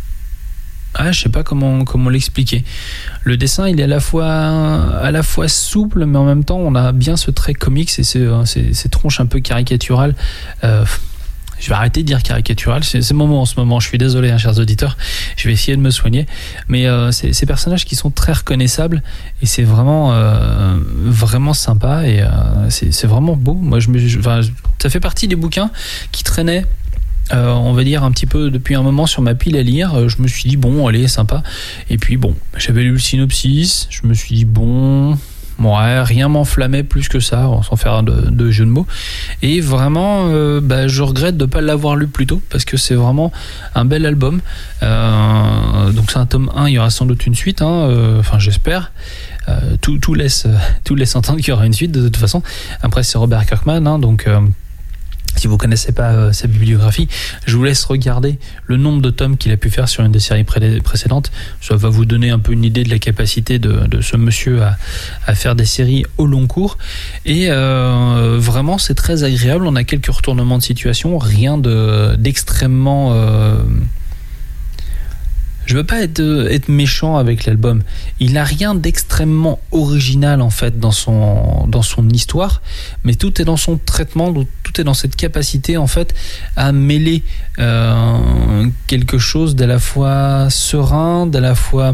Ah, je sais pas comment comment l'expliquer. Le dessin, il est à la fois à la fois souple, mais en même temps, on a bien ce trait comics et ces, ces, ces tronches un peu caricaturales. Euh, je vais arrêter de dire caricatural, c'est, c'est mon mot en ce moment, je suis désolé hein, chers auditeurs, je vais essayer de me soigner, mais euh, c'est ces personnages qui sont très reconnaissables et c'est vraiment euh, vraiment sympa et euh, c'est, c'est vraiment beau. Moi je me, je, enfin, ça fait partie des bouquins qui traînaient Euh, on va dire un petit peu depuis un moment sur ma pile à lire. Je me suis dit bon allez sympa, et puis bon j'avais lu le synopsis, je me suis dit bon ouais, rien m'enflammait plus que ça, sans faire de, de jeu de mots, et vraiment euh, bah, je regrette de ne pas l'avoir lu plus tôt parce que c'est vraiment un bel album. Euh, donc c'est un tome un, il y aura sans doute une suite hein, euh, enfin j'espère. Euh, tout, tout, laisse, tout laisse entendre qu'il y aura une suite de toute façon. Après c'est Robert Kirkman hein, donc euh, si vous ne connaissez pas euh, sa bibliographie, je vous laisse regarder le nombre de tomes qu'il a pu faire sur une des séries pré- précédentes. Ça va vous donner un peu une idée de la capacité de, de ce monsieur à, à faire des séries au long cours. Et euh, vraiment, c'est très agréable. On a quelques retournements de situation, rien de, d'extrêmement... Euh, je veux pas être, être méchant avec l'album. Il n'a rien d'extrêmement original en fait dans son, dans son histoire, mais tout est dans son traitement, tout est dans cette capacité en fait à mêler euh, quelque chose d'à la fois serein, d'à la fois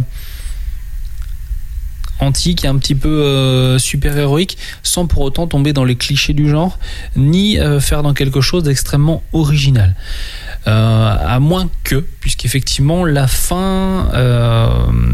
antique et un petit peu euh, super-héroïque, sans pour autant tomber dans les clichés du genre, ni euh, faire dans quelque chose d'extrêmement original. Euh, à moins que, puisqu'effectivement la fin euh,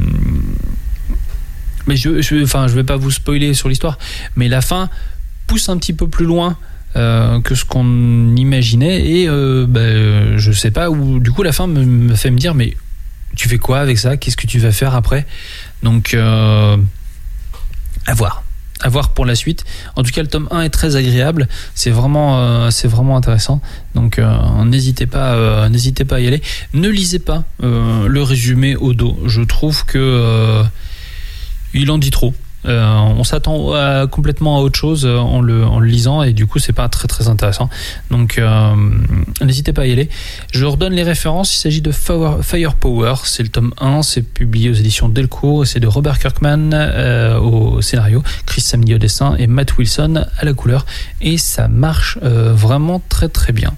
mais je, je, enfin, je vais pas vous spoiler sur l'histoire, mais la fin pousse un petit peu plus loin euh, que ce qu'on imaginait et euh, bah, je sais pas où, du coup la fin me, me fait me dire mais tu fais quoi avec ça, qu'est-ce que tu vas faire après, donc euh, à voir à voir pour la suite. En tout cas, le tome un est très agréable. C'est vraiment, euh, c'est vraiment intéressant. Donc, euh, n'hésitez pas, euh, n'hésitez pas à y aller. Ne lisez pas euh, le résumé au dos. Je trouve que euh, il en dit trop. Euh, on s'attend à, complètement à autre chose en le, en le lisant et du coup c'est pas très très intéressant, donc euh, n'hésitez pas à y aller. Je redonne les références. Il s'agit de Firepower, c'est le tome un, c'est publié aux éditions Delcourt et c'est de Robert Kirkman euh, au scénario, Chris Samney au dessin et Matt Wilson à la couleur, et ça marche euh, vraiment très très bien.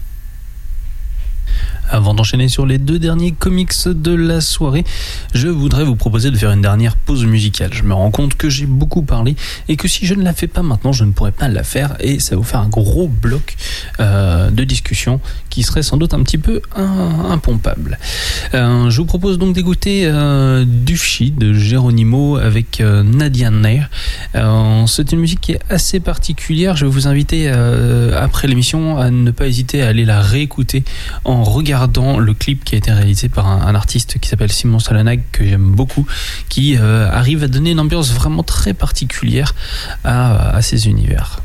Avant d'enchaîner sur les deux derniers comics de la soirée, je voudrais vous proposer de faire une dernière pause musicale. Je me rends compte que j'ai beaucoup parlé et que si je ne la fais pas maintenant, je ne pourrais pas la faire et ça va vous faire un gros bloc euh, de discussion qui serait sans doute un petit peu un, impompable. Euh, je vous propose donc d'écouter euh, Dufchi de Geronimo avec euh, Nadia Nair. Euh, c'est une musique qui est assez particulière. Je vais vous inviter euh, après l'émission à ne pas hésiter à aller la réécouter en regardant le clip qui a été réalisé par un, un artiste qui s'appelle Simon Salanag, que j'aime beaucoup, qui euh, arrive à donner une ambiance vraiment très particulière à, à ces univers.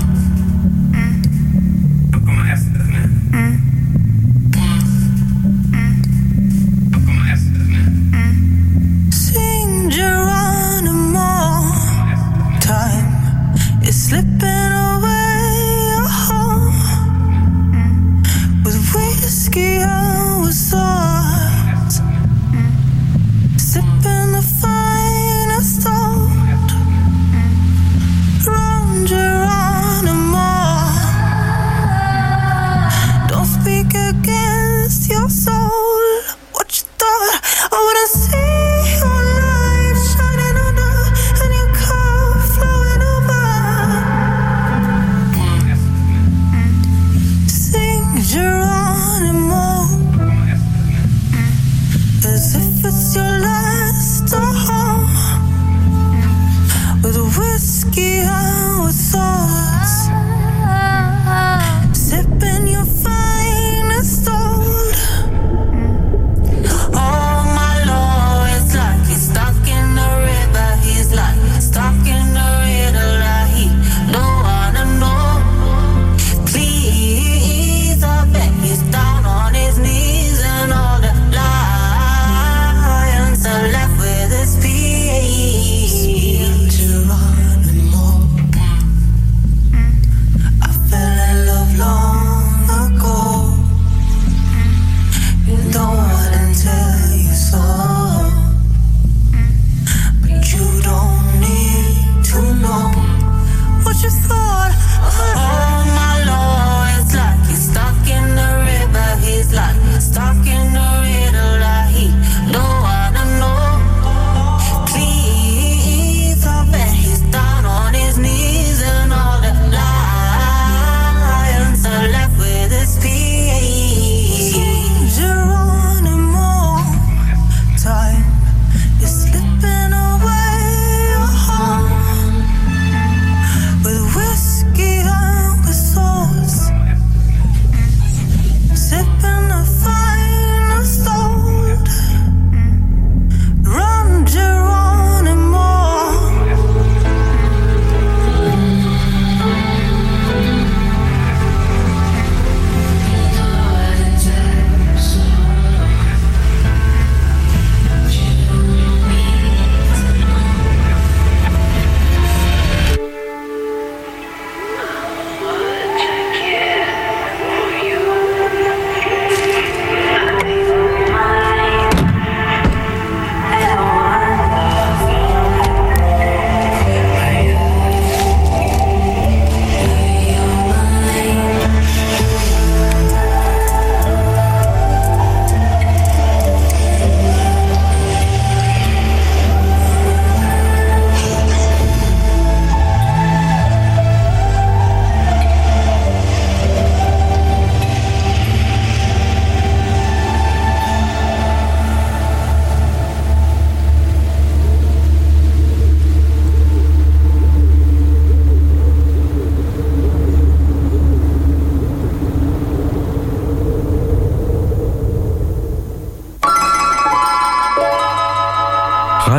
Sing Geronimo, time is slipping away. Whiskey and with swords, sipping the finest old. Run, Geronimo, don't speak against your soul. What you thought I wouldn't see your light shining under and your cup flowing over.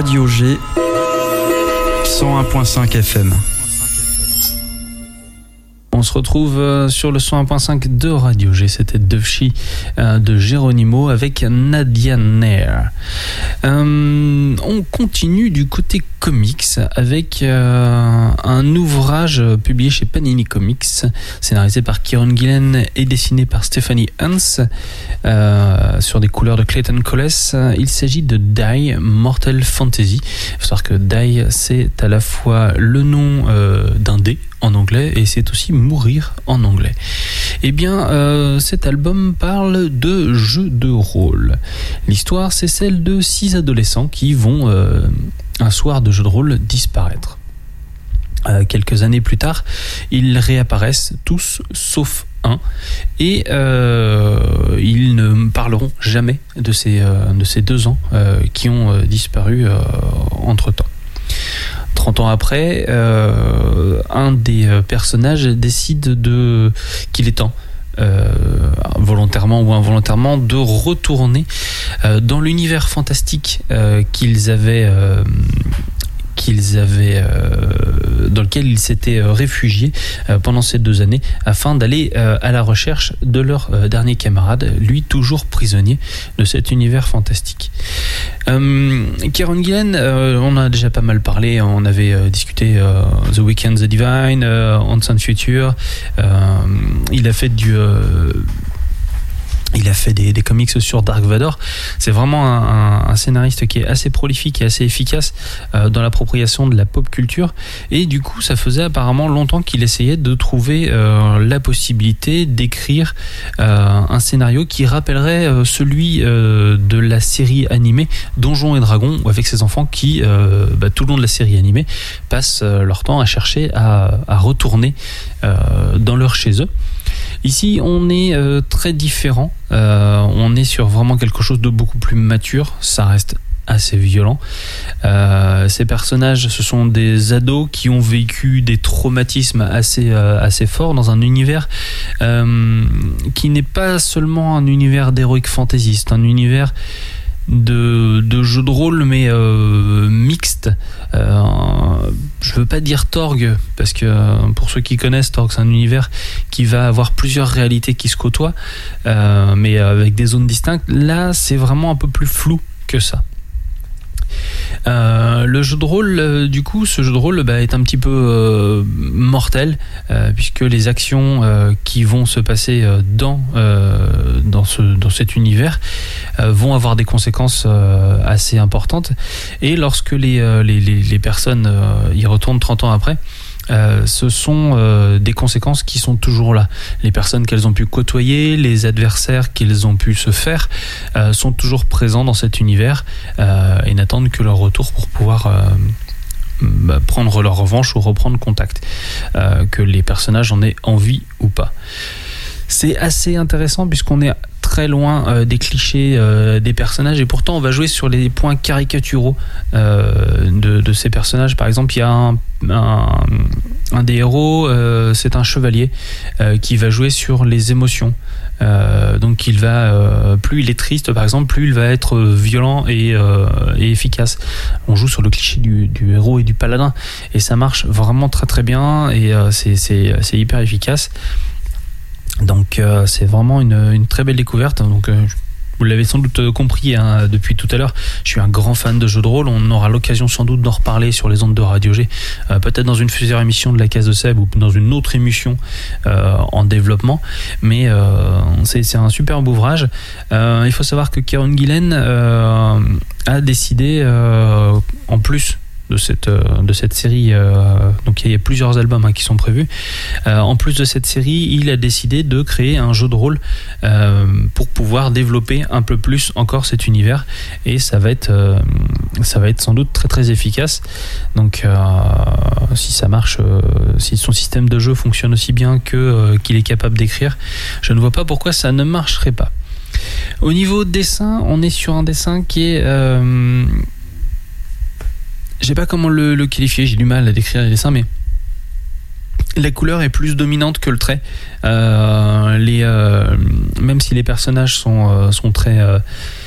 Radio G, cent un virgule cinq F M. On se retrouve sur le cent un virgule cinq de Radio G. C'était Dovchi euh, de Geronimo avec Nadia Nair. Euh, on continue du côté comics avec euh, un ouvrage publié chez Panini Comics, scénarisé par Kieron Gillen et dessiné par Stephanie Hans, euh, sur des couleurs de Clayton Coles. Il s'agit de Die Mortal Fantasy. Il faut savoir que Die, c'est à la fois le nom euh, d'un dé en anglais et c'est aussi mourir en anglais. Eh bien, euh, cet album parle de jeux de rôle. L'histoire, c'est celle de six adolescents qui vont, euh, un soir de jeu de rôle, disparaître. Euh, quelques années plus tard, ils réapparaissent tous, sauf un, et euh, ils ne parleront jamais de ces, euh, de ces deux ans euh, qui ont euh, disparu euh, entre-temps. trente ans après, euh, un des personnages décide de, qu'il est temps, euh, volontairement ou involontairement, de retourner euh, dans l'univers fantastique euh, qu'ils avaient... Euh, qu'ils avaient, euh, dans lequel ils s'étaient euh, réfugiés euh, pendant ces deux années, afin d'aller euh, à la recherche de leur euh, dernier camarade, lui toujours prisonnier de cet univers fantastique. Euh, Kieron Gillen, euh, on en a déjà pas mal parlé, on avait euh, discuté euh, The Weeknd, The Divine, euh, Unseen Future, euh, il a fait du... Euh, Il a fait des, des comics sur Dark Vador. C'est vraiment un, un, un scénariste qui est assez prolifique et assez efficace euh, dans l'appropriation de la pop culture. Et du coup, ça faisait apparemment longtemps qu'il essayait de trouver euh, la possibilité d'écrire euh, un scénario qui rappellerait euh, celui euh, de la série animée Donjons et Dragons, avec ses enfants qui, euh, bah, tout le long de la série animée, passent euh, leur temps à chercher à, à retourner euh, dans leur chez eux. Ici, on est euh, très différent. Euh, on est sur vraiment quelque chose de beaucoup plus mature. Ça reste assez violent. Euh, ces personnages, ce sont des ados qui ont vécu des traumatismes assez, euh, assez forts dans un univers euh, qui n'est pas seulement un univers d'heroic fantasy. C'est un univers de, de jeux de rôle mais euh, mixte. Euh, je veux pas dire Torg parce que pour ceux qui connaissent, Torg c'est un univers qui va avoir plusieurs réalités qui se côtoient, euh, mais avec des zones distinctes. Là, c'est vraiment un peu plus flou que ça. Euh, le jeu de rôle, euh, du coup, ce jeu de rôle bah, est un petit peu euh, mortel euh, puisque les actions euh, qui vont se passer euh, dans euh, dans ce dans cet univers euh, vont avoir des conséquences euh, assez importantes. Et lorsque les euh, les, les les personnes euh, y retournent trente ans après, Euh, ce sont euh, des conséquences qui sont toujours là. Les personnes qu'elles ont pu côtoyer, les adversaires qu'ils ont pu se faire euh, sont toujours présents dans cet univers euh, et n'attendent que leur retour pour pouvoir euh, bah, prendre leur revanche ou reprendre contact, euh, que les personnages en aient envie ou pas. C'est assez intéressant puisqu'on est très loin euh, des clichés euh, des personnages et pourtant on va jouer sur les points caricaturaux euh, de, de ces personnages. Par exemple, il y a un, un, un des héros, euh, c'est un chevalier euh, qui va jouer sur les émotions. Euh, donc il va, euh, plus il est triste par exemple, plus il va être violent et, euh, et efficace. On joue sur le cliché du, du héros et du paladin et ça marche vraiment très très bien et euh, c'est, c'est, c'est hyper efficace. Donc euh, c'est vraiment une, une très belle découverte. Donc euh, vous l'avez sans doute compris hein, depuis tout à l'heure, je suis un grand fan de jeux de rôle. On aura l'occasion sans doute d'en reparler sur les ondes de Radio G, euh, peut-être dans une future émission de la Case de Seb ou dans une autre émission euh, en développement. Mais euh, c'est, c'est un superbe ouvrage. Euh, il faut savoir que Kieron Gillen euh, a décidé, euh, en plus de cette, de cette série, euh, donc il y a plusieurs albums hein, qui sont prévus, euh, en plus de cette série il a décidé de créer un jeu de rôle euh, pour pouvoir développer un peu plus encore cet univers et ça va être, euh, ça va être sans doute très très efficace. Donc euh, si ça marche, euh, si son système de jeu fonctionne aussi bien que, euh, qu'il est capable d'écrire, je ne vois pas pourquoi ça ne marcherait pas. Au niveau dessin, on est sur un dessin qui est euh, je sais pas comment le, le qualifier, j'ai du mal à décrire les dessins, mais la couleur est plus dominante que le trait. Euh, les, euh, même si les personnages sont, euh, sont très, euh, très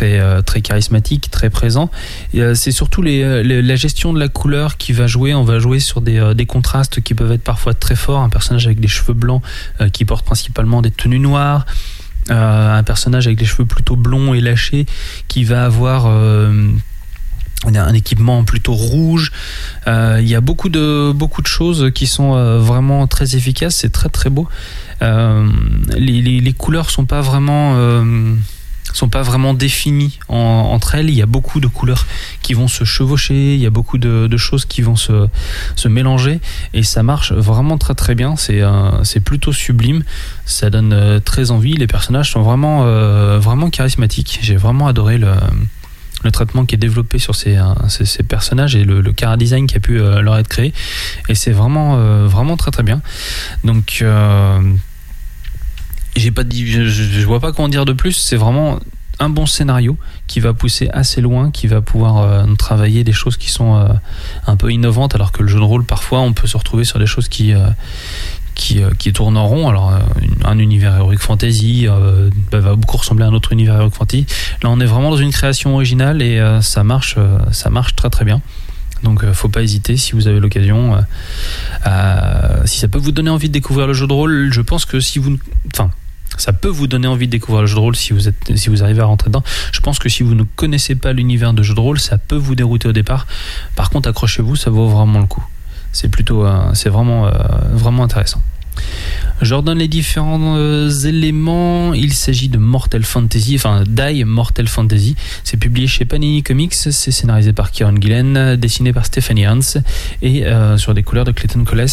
très très charismatique, très présent. Et, euh, c'est surtout les, les, la gestion de la couleur qui va jouer. On va jouer sur des, euh, des contrastes qui peuvent être parfois très forts. Un personnage avec des cheveux blancs euh, qui porte principalement des tenues noires. Euh, un personnage avec des cheveux plutôt blonds et lâchés qui va avoir euh, un équipement plutôt rouge. Euh, il y a beaucoup de, beaucoup de choses qui sont euh, vraiment très efficaces. C'est très très beau. Euh, les, les, les couleurs sont pas vraiment euh, sont pas vraiment définies en, entre elles. Il y a beaucoup de couleurs qui vont se chevaucher, il y a beaucoup de, de choses qui vont se, se mélanger et ça marche vraiment très très bien. C'est, euh, c'est plutôt sublime, ça donne euh, très envie. Les personnages sont vraiment, euh, vraiment charismatiques. J'ai vraiment adoré le, le traitement qui est développé sur ces, euh, ces, ces personnages et le, le chara-design qui a pu euh, leur être créé, et c'est vraiment, euh, vraiment très très bien. Donc euh, j'ai pas dit, je, je vois pas comment dire de plus. C'est vraiment un bon scénario qui va pousser assez loin, qui va pouvoir euh, travailler des choses qui sont euh, un peu innovantes, alors que le jeu de rôle parfois on peut se retrouver sur des choses qui euh, qui, euh, qui tournent en rond. Alors euh, un univers heroic fantasy euh, bah, va beaucoup ressembler à un autre univers heroic fantasy. Là on est vraiment dans une création originale et euh, ça marche euh, ça marche très très bien. Donc euh, faut pas hésiter si vous avez l'occasion, euh, euh, si ça peut vous donner envie de découvrir le jeu de rôle. Je pense que si vous, enfin, ça peut vous donner envie de découvrir le jeu de rôle si vous êtes, si vous arrivez à rentrer dedans. Je pense que si vous ne connaissez pas l'univers de jeu de rôle, ça peut vous dérouter au départ. Par contre, accrochez-vous, ça vaut vraiment le coup. C'est plutôt, euh, c'est vraiment, euh, vraiment intéressant. Je redonne les différents euh, éléments. Il s'agit de Mortal Fantasy, enfin Die Mortal Fantasy. C'est publié chez Panini Comics. C'est scénarisé par Kieron Gillen, dessiné par Stephanie Hans et euh, sur des couleurs de Clayton Coles.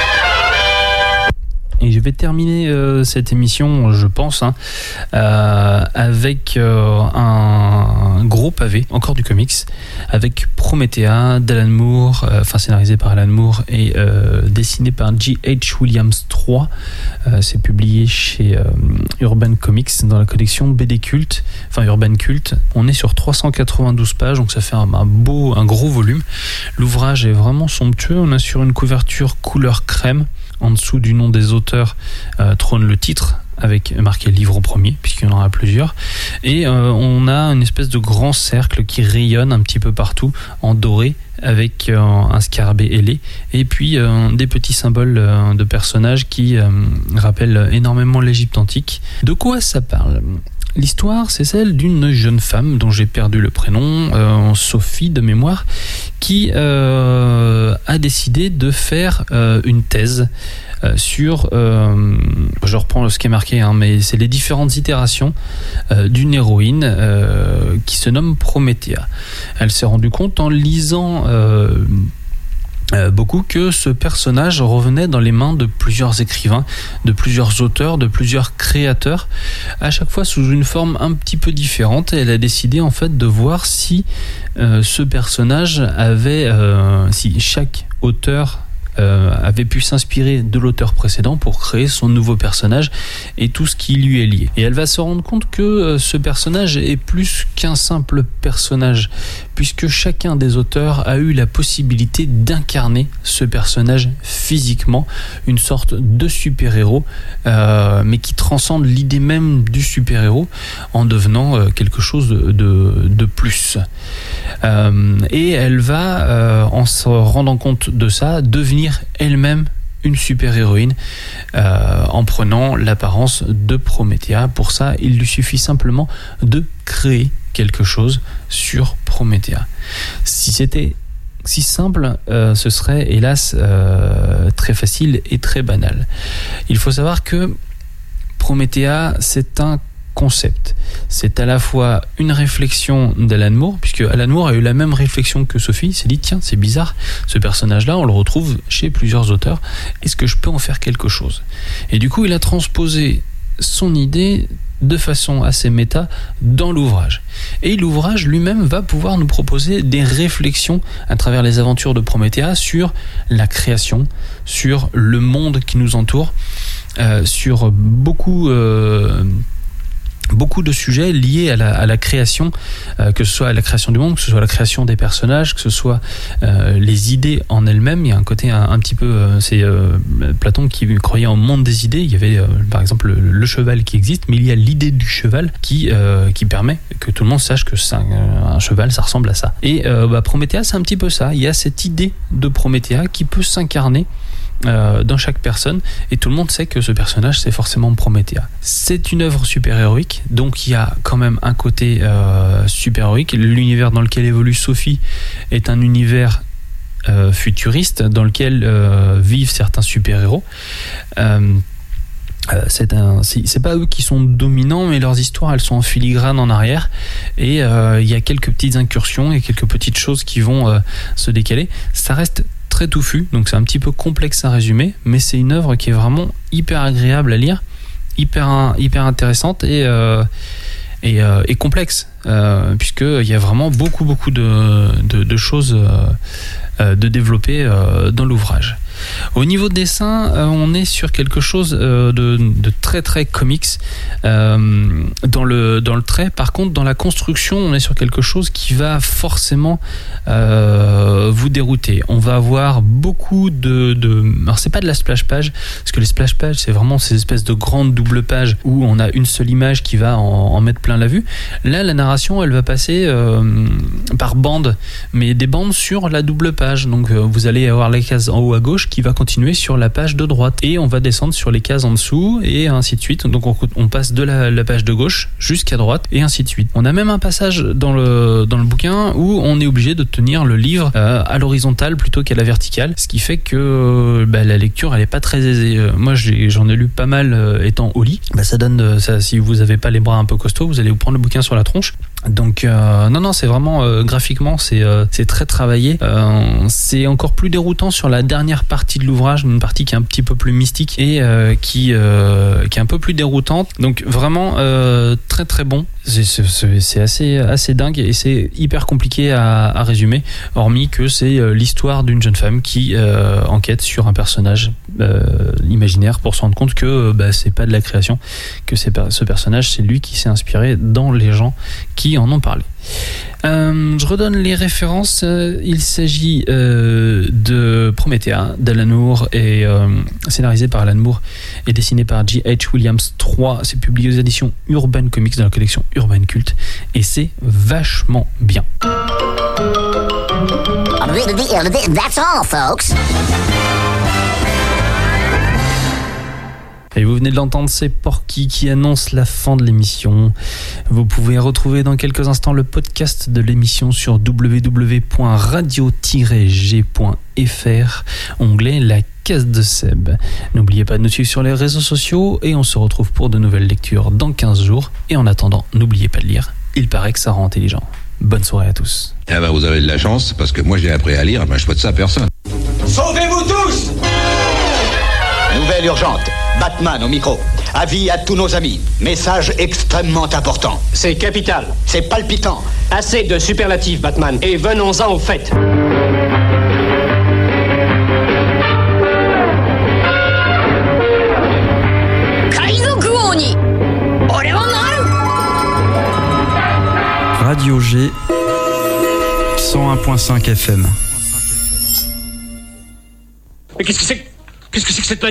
Et je vais terminer euh, cette émission, je pense, hein, euh, avec euh, un, un gros pavé, encore du comics, avec Promethea d'Alan Moore, euh, enfin scénarisé par Alan Moore et euh, dessiné par J H Williams trois. Euh, c'est publié chez euh, Urban Comics dans la collection B D Cult, enfin Urban Cult. On est sur trois cent quatre-vingt-douze pages, donc ça fait un, un beau, un gros volume. L'ouvrage est vraiment somptueux. On a sur une couverture couleur crème. En dessous du nom des auteurs euh, trône le titre avec marqué livre au premier, puisqu'il y en aura plusieurs. Et euh, on a une espèce de grand cercle qui rayonne un petit peu partout en doré avec euh, un scarabée ailé et puis euh, des petits symboles euh, de personnages qui euh, rappellent énormément l'Égypte antique. De quoi ça parle ? L'histoire, c'est celle d'une jeune femme dont j'ai perdu le prénom, euh, Sophie de mémoire, qui euh, a décidé de faire euh, une thèse euh, sur, euh, je reprends ce qui est marqué, hein, mais c'est les différentes itérations euh, d'une héroïne euh, qui se nomme Promethea. Elle s'est rendue compte en lisant euh, Euh, beaucoup que ce personnage revenait dans les mains de plusieurs écrivains, de plusieurs auteurs, de plusieurs créateurs, à chaque fois sous une forme un petit peu différente. Et elle a décidé en fait de voir si euh, ce personnage avait, euh, si chaque auteur Euh, avait pu s'inspirer de l'auteur précédent pour créer son nouveau personnage et tout ce qui lui est lié. Et elle va se rendre compte que euh, ce personnage est plus qu'un simple personnage, puisque chacun des auteurs a eu la possibilité d'incarner ce personnage physiquement, une sorte de super-héros, euh, mais qui transcende l'idée même du super-héros en devenant euh, quelque chose de, de, de plus. Euh, et elle va, euh, en se rendant compte de ça, devenir elle-même une super-héroïne euh, en prenant l'apparence de Promethea. Pour ça, il lui suffit simplement de créer quelque chose sur Promethea. Si c'était si simple, euh, ce serait hélas euh, très facile et très banal. Il faut savoir que Promethea, c'est un concept. C'est à la fois une réflexion d'Alan Moore, puisque Alan Moore a eu la même réflexion que Sophie. Il s'est dit, tiens, c'est bizarre, ce personnage-là, on le retrouve chez plusieurs auteurs. Est-ce que je peux en faire quelque chose ? Et du coup, il a transposé son idée de façon assez méta dans l'ouvrage. Et l'ouvrage lui-même va pouvoir nous proposer des réflexions à travers les aventures de Promethea sur la création, sur le monde qui nous entoure, euh, sur beaucoup... Euh, beaucoup de sujets liés à la, à la création, euh, que ce soit la création du monde, que ce soit la création des personnages, que ce soit euh, les idées en elles-mêmes. Il y a un côté un, un petit peu, euh, c'est euh, Platon qui croyait en monde des idées. Il y avait euh, par exemple le, le cheval qui existe, mais il y a l'idée du cheval qui euh, qui permet que tout le monde sache que c'est un, un cheval, ça ressemble à ça. Et euh, bah, Promethea, c'est un petit peu ça. Il y a cette idée de Promethea qui peut s'incarner Euh, dans chaque personne, et tout le monde sait que ce personnage c'est forcément Promethea. C'est une œuvre super-héroïque, donc il y a quand même un côté euh, super-héroïque. L'univers dans lequel évolue Sophie est un univers euh, futuriste dans lequel euh, vivent certains super-héros. Euh, Euh, c'est, un, c'est, c'est pas eux qui sont dominants, mais leurs histoires elles sont en filigrane en arrière, et il euh, y a quelques petites incursions et quelques petites choses qui vont euh, se décaler. Ça reste très touffu, donc c'est un petit peu complexe à résumer, mais c'est une œuvre qui est vraiment hyper agréable à lire, hyper, hyper intéressante et, euh, et, euh, et complexe, euh, puisqu'il y a vraiment beaucoup beaucoup de, de, de choses euh, de développer euh, dans l'ouvrage. Au niveau de dessin, euh, on est sur quelque chose euh, de, de très très comics euh, dans le dans le trait. Par contre, dans la construction, on est sur quelque chose qui va forcément euh, vous dérouter. On va avoir beaucoup de, de alors c'est pas de la splash page, parce que les splash pages c'est vraiment ces espèces de grandes doubles pages où on a une seule image qui va en, en mettre plein la vue. Là, la narration, elle va passer euh, par bandes, mais des bandes sur la double page. Donc euh, vous allez avoir la case en haut à gauche qui va continuer sur la page de droite, et on va descendre sur les cases en dessous, et ainsi de suite. Donc on, on passe de la, la page de gauche jusqu'à droite, et ainsi de suite. On a même un passage dans le, dans le bouquin où on est obligé de tenir le livre euh, à l'horizontale plutôt qu'à la verticale, ce qui fait que bah, la lecture elle est pas très aisée. Euh, moi j'ai, j'en ai lu pas mal euh, étant au lit. Bah, ça donne ça, si vous avez pas les bras un peu costauds, vous allez vous prendre le bouquin sur la tronche. Donc euh, non non c'est vraiment euh, graphiquement c'est euh, c'est très travaillé. Euh, c'est encore plus déroutant sur la dernière partie de l'ouvrage, une partie qui est un petit peu plus mystique et euh, qui euh, qui est un peu plus déroutante. Donc vraiment euh, très très bon. C'est, c'est, c'est assez assez dingue, et c'est hyper compliqué à, à résumer, hormis que c'est l'histoire d'une jeune femme qui euh, enquête sur un personnage euh, imaginaire pour se rendre compte que bah, c'est pas de la création, que c'est, ce personnage c'est lui qui s'est inspiré dans les gens qui en ont parlé. Euh, je redonne les références. Il s'agit euh, de Promethea d'Alan Moore, et euh, scénarisé par Alan Moore et dessiné par J H Williams trois. C'est publié aux éditions Urban Comics dans la collection Urban Cult, et c'est vachement bien. That's all, folks. Et vous venez de l'entendre, c'est Porky qui annonce la fin de l'émission. Vous pouvez retrouver dans quelques instants le podcast de l'émission sur w w w point radio tiret g point f r, onglet La Case de Seb. N'oubliez pas de nous suivre sur les réseaux sociaux, et on se retrouve pour de nouvelles lectures dans quinze jours. Et en attendant, n'oubliez pas de lire, il paraît que ça rend intelligent. Bonne soirée à tous. Eh ben, vous avez de la chance, parce que moi j'ai appris à lire, ben, je souhaite ça à personne. Sauvez-vous tous! Nouvelle urgente. Batman au micro. Avis à tous nos amis. Message extrêmement important. C'est capital. C'est palpitant. Assez de superlatifs, Batman. Et venons-en au fait. Radio G cent un point cinq F M. Mais qu'est-ce que c'est? Qu'est-ce que c'est que cette